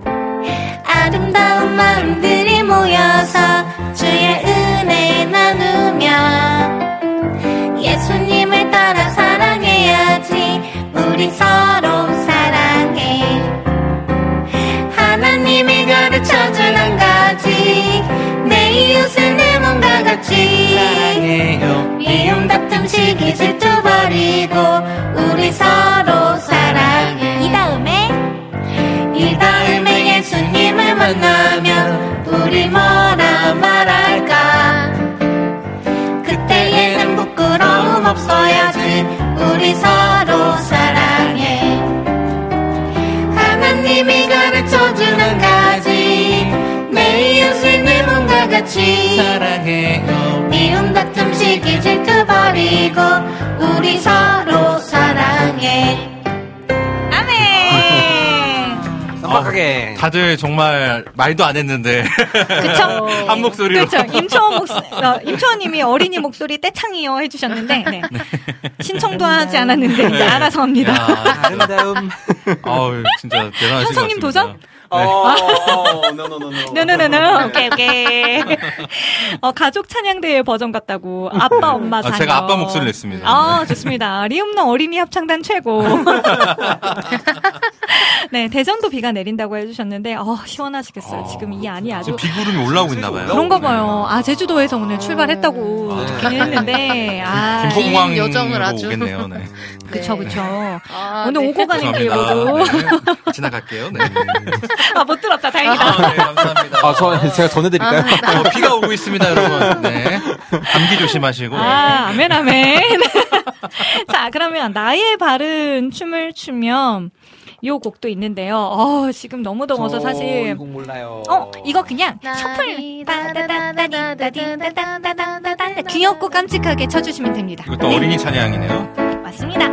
아름다운 마음들이 모여서 주의 은혜 나누며 예수님을 따라 사랑해야지. 우리 서로 사랑해. 하나님이 가르쳐준 한 가지, 내 이웃을 내 몸과 같이 사랑해요. 미움 다툼 시기 질투 버리고 우리 서로 사랑해. 이 다음에 예수님을 만나면 우리 뭐라 말할까. 그때에는 부끄러움 없어야지. 우리 서로 사랑해. 하나님이 가르쳐준 한 가지, 내 이웃을 내 몸과 같이 사랑해요. 미움 다툼 시기 질투 버리고 우리 서로 사랑해. 깜빡하게. 다들 정말 말도 안 했는데. 그쵸? 한 목소리로. 그쵸. 임초원님이 어린이 목소리 떼창이요 해주셨는데, 네. 신청도 하지 않았는데, 이제 알아서 합니다. 아름다움. 아우, 진짜 대단하신 것 같습니다. 현성님 도전? 노노노노. 오케이. 가족 찬양대회 버전 같다고. 아빠, 엄마, 자녀. 제가 아빠 목소리를 냈습니다. 아, 좋습니다. 리움노 어린이 합창단 최고. 네, 대전도 비가 내린다고 해주셨는데, 시원하시겠어요. 지금 이 안이 아주. 비구름이 올라오고 있나봐요. 그런가 봐요. 아, 제주도에서 오늘 출발했다고 듣긴 했는데, 김포공항 여정을 아주. 오겠네요. 네. 그쵸. 오늘 오고 가는 길 모두. 네. 지나갈게요. 네. 못 들었다. 다행이다. 네, 감사합니다. 제가 전해드릴까요? 비가 오고 있습니다, 여러분. 네. 감기 조심하시고. 아멘. 자, 그러면 나의 바른 춤을 추면 요 곡도 있는데요. 지금 너무 더워서 사실. 이 곡 몰라요. 이거 그냥 셔플. 귀엽고 깜찍하게 쳐주시면 됩니다. 이것도 네. 어린이 찬양이네요. 맞습니다.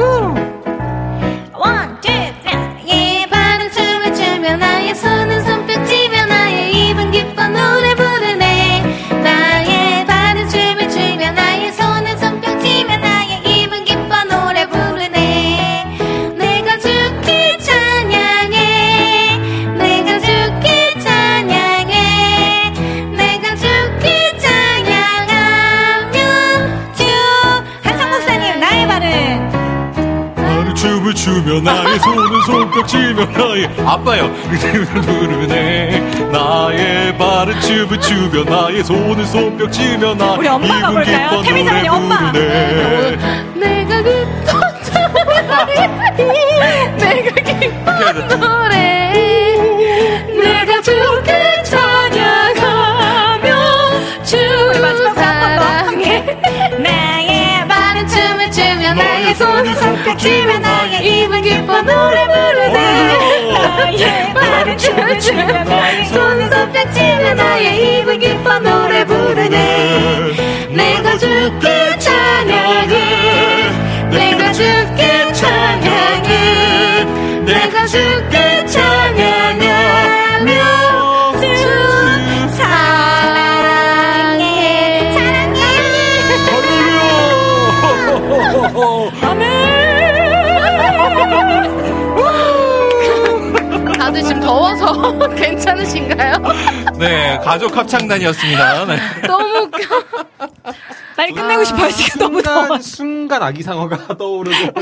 원, 투, 쓰리. 나의 바른 춤을 추며 나의 손은 손뼉치며 나의 입은 기뻐 노래 부르네. 나의 바른 춤을 추며 나의 손은 손뼉치며 나의 입은 기뻐 노래 부르네. 내가 주께 찬양해. 내가 주께 찬양해. 내가 주께 찬양하며 한성 목사님 나의 바른 춤을 추며 나의 손은 손뼉치며 나의 아빠요 부르네. 나의 바른 춤을 추며 나의 손은 손뼉치며 나의 우리 엄마가 입은 볼까요? 기뻐 태미자매니 노래 엄마. 부르네. 내가 기뻐 내가 기뻐 노래. 내가 주께 찬양하며 주 사랑해. 나의 바른 춤을 추며 나의 손을 손뼉치며 나의 입은 기뻐 노래 부르네. 나의 바른 춤을 추며 나의 손을 손뼉치며 나의 입은 기뻐 노래 부르네. 내가 주께 찬양해. 내가 주께 찬양해. 내가 주께 찬양하며 주 사랑해. 다들 지금 더워서 괜찮으신가요? 네, 가족 합창단이었습니다. 네. 너무 웃겨. 빨리 끝내고 싶어요. 지금 너무 더워. 순간 아기상어가 떠오르고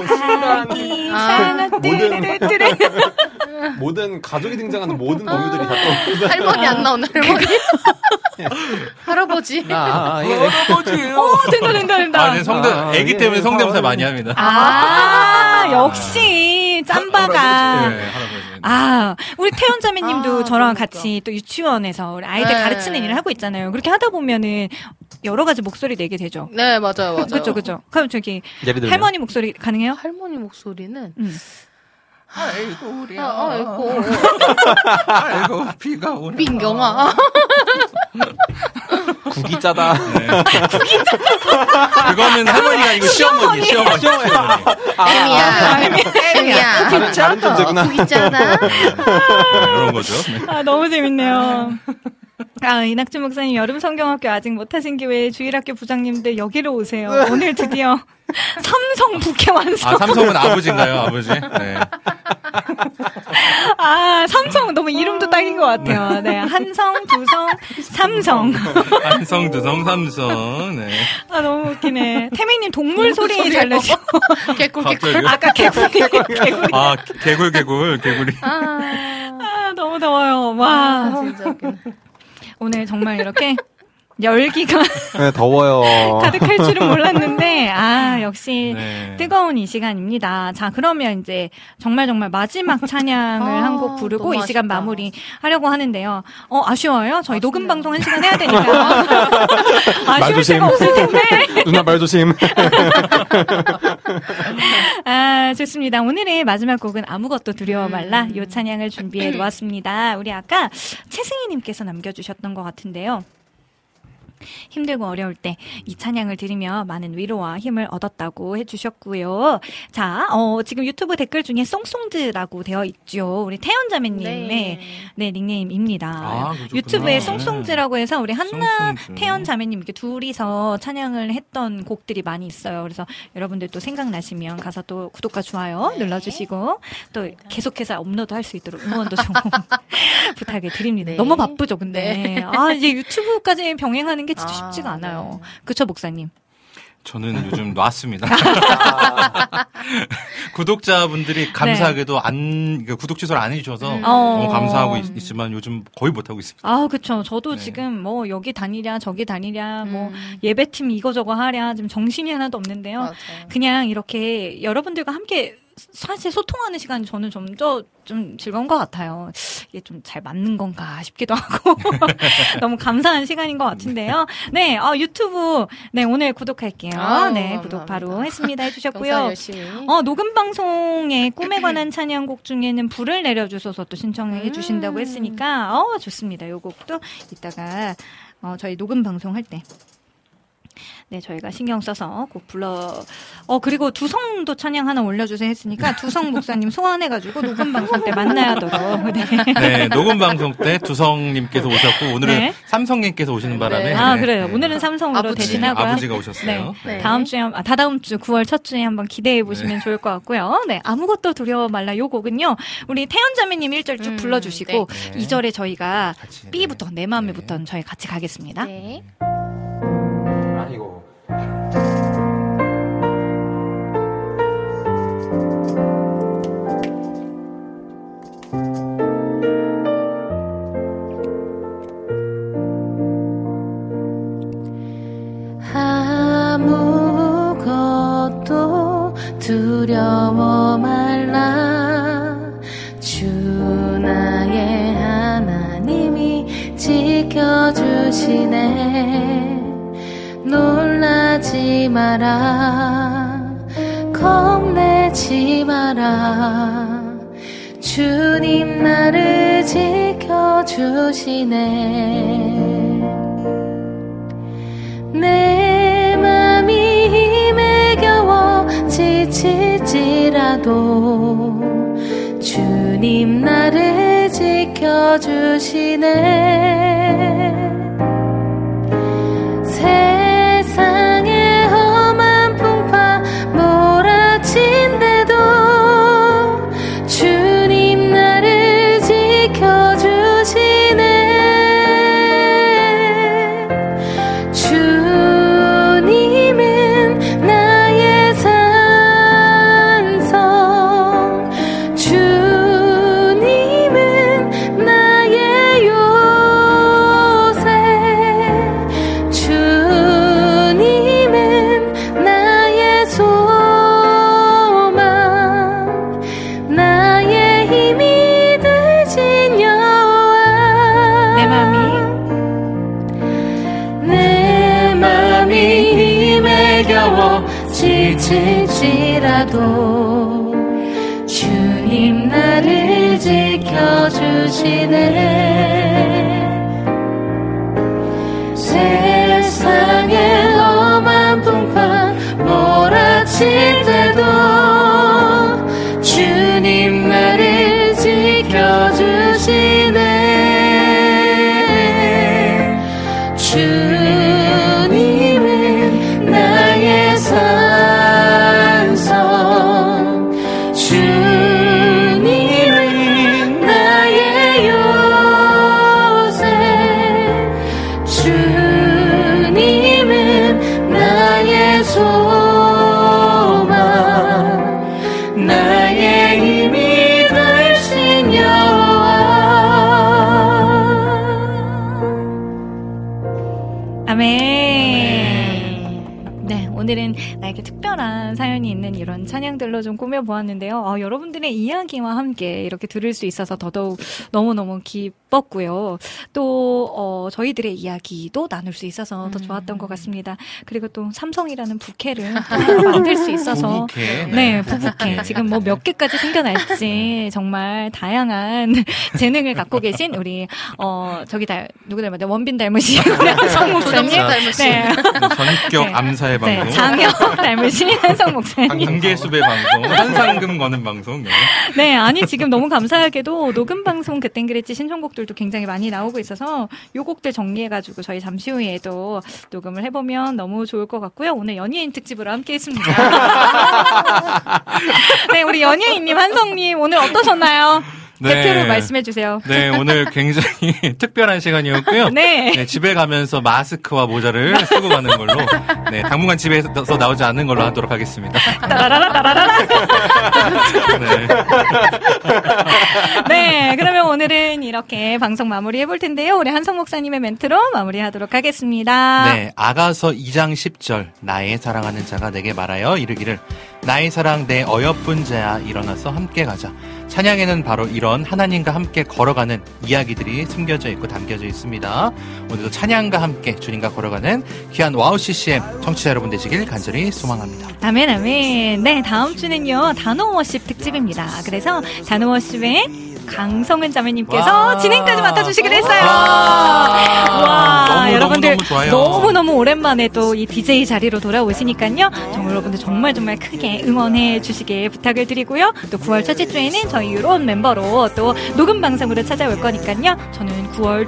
모든 가족이 등장하는 모든 동요들이 다 떠오르고 할머니 안 나오나 할머니? 할아버지. 할아버지. 된다. 네, 애기 때문에 성대모사 많이 합니다. 역시 짬바가. 네, 할아버지. 우리 태연자매님도 저랑 같이 또 유치원에서 우리 아이들 가르치는 일을 하고 있잖아요. 그렇게 하다 보면은 여러 가지 목소리 내게 되죠. 네, 맞아요. 그렇죠. 그럼 저기 예를 들면? 할머니 목소리 가능해요? 할머니 목소리는 아이고 우리 아이고 아이고 비가 오네. 민경아. 국이 짜다. 네. 그거는 할머니가 아니고 시어머니. 애미야. 다른 존재구나. 국이 짜다. 그런 거죠. 네. 아, 너무 재밌네요. 아, 이낙준 목사님 여름 성경학교 아직 못하신 기회에 주일학교 부장님들 여기로 오세요. 오늘 드디어 삼성 부캐 완성. 아, 삼성은 아버지인가요, 아버지? 네. 아, 삼성 너무 이름도 딱인 것 같아요. 네, 한성, 두성, 삼성. 한성, 두성, 삼성. 네. 아, 너무 웃기네. 태민님 동물 소리 잘 내시고. 개꿀. 아까 개구리. 아, 개구리. 아, 너무 더워요. 와. 진짜 웃기네. 오늘 정말 이렇게 열기가 네, 더워요. 가득할 줄은 몰랐는데, 아, 역시 네. 뜨거운 이 시간입니다. 자, 그러면 이제 정말 마지막 찬양을 한 곡 부르고 이 시간 마무리 하려고 하는데요. 아쉬워요? 저희 녹음 방송 1시간 해야 되니까. 아쉬울 수가 없을 텐데. 누나 말 조심. 아, 좋습니다. 오늘의 마지막 곡은 아무것도 두려워 말라. 요 찬양을 준비해 놓았습니다. 우리 아까 최승희님께서 남겨주셨던 것 같은데요. 힘들고 어려울 때 이 찬양을 들으며 많은 위로와 힘을 얻었다고 해주셨고요. 자, 지금 유튜브 댓글 중에 송송즈라고 되어 있죠. 우리 태연자매님의 네, 닉네임입니다. 아, 유튜브에 송송즈라고 해서 우리 한나 태연자매님 이렇게 둘이서 찬양을 했던 곡들이 많이 있어요. 그래서 여러분들 또 생각나시면 가서 또 구독과 좋아요 눌러주시고 또 계속해서 업로드 할 수 있도록 응원도 좀 부탁을 드립니다. 네. 너무 바쁘죠, 근데. 네. 아, 이제 유튜브까지 병행하는 게 진짜 쉽지가 않아요. 네. 그쵸, 목사님? 저는 요즘 놨습니다. 구독자분들이 감사하게도 구독 취소를 안 해주셔서 너무 감사하고 있지만 요즘 거의 못하고 있습니다. 아, 그쵸. 저도 네. 지금 뭐 여기 다니랴 저기 다니랴 뭐 예배팀 이거저거 하랴 지금 정신이 하나도 없는데요. 맞아요. 그냥 이렇게 여러분들과 함께 사실 소통하는 시간이 저는 좀 즐거운 것 같아요. 이게 좀 잘 맞는 건가 싶기도 하고 너무 감사한 시간인 것 같은데요. 네, 유튜브 네 오늘 구독할게요. 네, 구독 바로 했습니다 해주셨고요. 녹음 방송의 꿈에 관한 찬양곡 중에는 불을 내려주소서 또 신청해 주신다고 했으니까 좋습니다. 요 곡도 이따가 저희 녹음 방송 할 때. 네, 저희가 신경 써서 꼭 그리고 두성도 찬양 하나 올려주세요 했으니까 두성 목사님 소환해가지고 녹음 방송 때 만나야도록. 네. 네, 녹음 방송 때 두성님께서 오셨고, 오늘은 삼성님께서 오시는 바람에. 아, 그래요. 오늘은 삼성으로 대신하고요. 아버지가 오셨어요. 네. 다다음 주 9월 첫 주에 한번 기대해 보시면 좋을 것 같고요. 네, 아무것도 두려워 말라 요 곡은요, 우리 태연자매님 1절 쭉 불러주시고, 2절에 저희가 B부터, 내 마음에부터 저희 같이 가겠습니다. 네. 아이고. 아무것도 두려워 말라. 주 나의 하나님이 지켜주시네. 놀라지 마라. 겁내지 마라. 주님 나를 지켜주시네. 내 맘이 힘에 겨워 지칠지라도 주님 나를 지켜주시네. 세상의 험한 풍파 몰아친데도 주님 나를 지켜주시네. 주님은 나의 산성, 주님은 나의 요새, 주님은 나의 소망, 나의 힘이 되신 여호와. 내 맘이 힘에 겨워 지칠지라도 주님 나를 지켜주시네. 때도 주님 나를 지켜주시네. 주님은 나의 산성, 주님은 나의 요새, 주님은 나의 소망, 나의 힘이 되신 여호와. 아멘. 네, 오늘은 나에게 특별한 사연이 있는 이런 찬양들로 좀 꾸며보았는데요. 여러분들의 이야기와 함께 이렇게 들을 수 있어서 더더욱 너무너무 기뻤고요. 또 저희들의 이야기도 나눌 수 있어서 더 좋았던 것 같습니다. 그리고 또 삼성이라는 부캐를 만들 수 있어서 부부캐. 네, 부부캐. 지금 뭐 몇 개까지 생겨날지 정말 다양한 재능을 갖고 계신 우리 누구 닮았죠? 원빈 닮으신 우리 한성 목사님. 네. 전격 네. 암사의 방송. 네, 장혁 닮으신 한성 목사님. 한계수배 방송. 현상금 거는 방송. 네. 네, 아니 지금 너무 감사하게도 녹음 방송 그땐 그랬지 신청곡들도 굉장히 많이 나오고 있어서 요 곡들 정리해가지고 저희 잠시 후에도 녹음을 해보면 너무 좋을 것 같고요. 오늘 연예인 특집으로 함께했습니다. 네, 우리 연예인님 한성님 오늘 어떠셨나요? 네. 대표로 말씀해 주세요. 네, 오늘 굉장히 특별한 시간이었고요. 네. 네, 집에 가면서 마스크와 모자를 쓰고 가는 걸로, 네, 당분간 집에서 나오지 않는 걸로 하도록 하겠습니다. 따라라라라라라. 네. 네, 그러면 오늘은 이렇게 방송 마무리해 볼 텐데요. 우리 한성 목사님의 멘트로 마무리하도록 하겠습니다. 네, 아가서 2장 10절 나의 사랑하는 자가 내게 말하여 이르기를 나의 사랑 내 어여쁜 자야 일어나서 함께 가자. 찬양에는 바로 이런 하나님과 함께 걸어가는 이야기들이 숨겨져 있고 담겨져 있습니다. 오늘도 찬양과 함께 주님과 걸어가는 귀한 와우 CCM 청취자 여러분 되시길 간절히 소망합니다. 아멘 아멘. 네, 다음 주는요 단호워십 특집입니다. 그래서 단호워십의 강성은 자매님께서 진행까지 맡아주시기로 했어요. 와, 여러분들 너무너무 오랜만에 또 이 DJ 자리로 돌아오시니까요. 정말 여러분들 정말 크게 응원해 주시길 부탁을 드리고요. 또 9월 첫째 주에는 저희 유로원 멤버로 또 녹음 방송으로 찾아올 거니까요. 저는 9월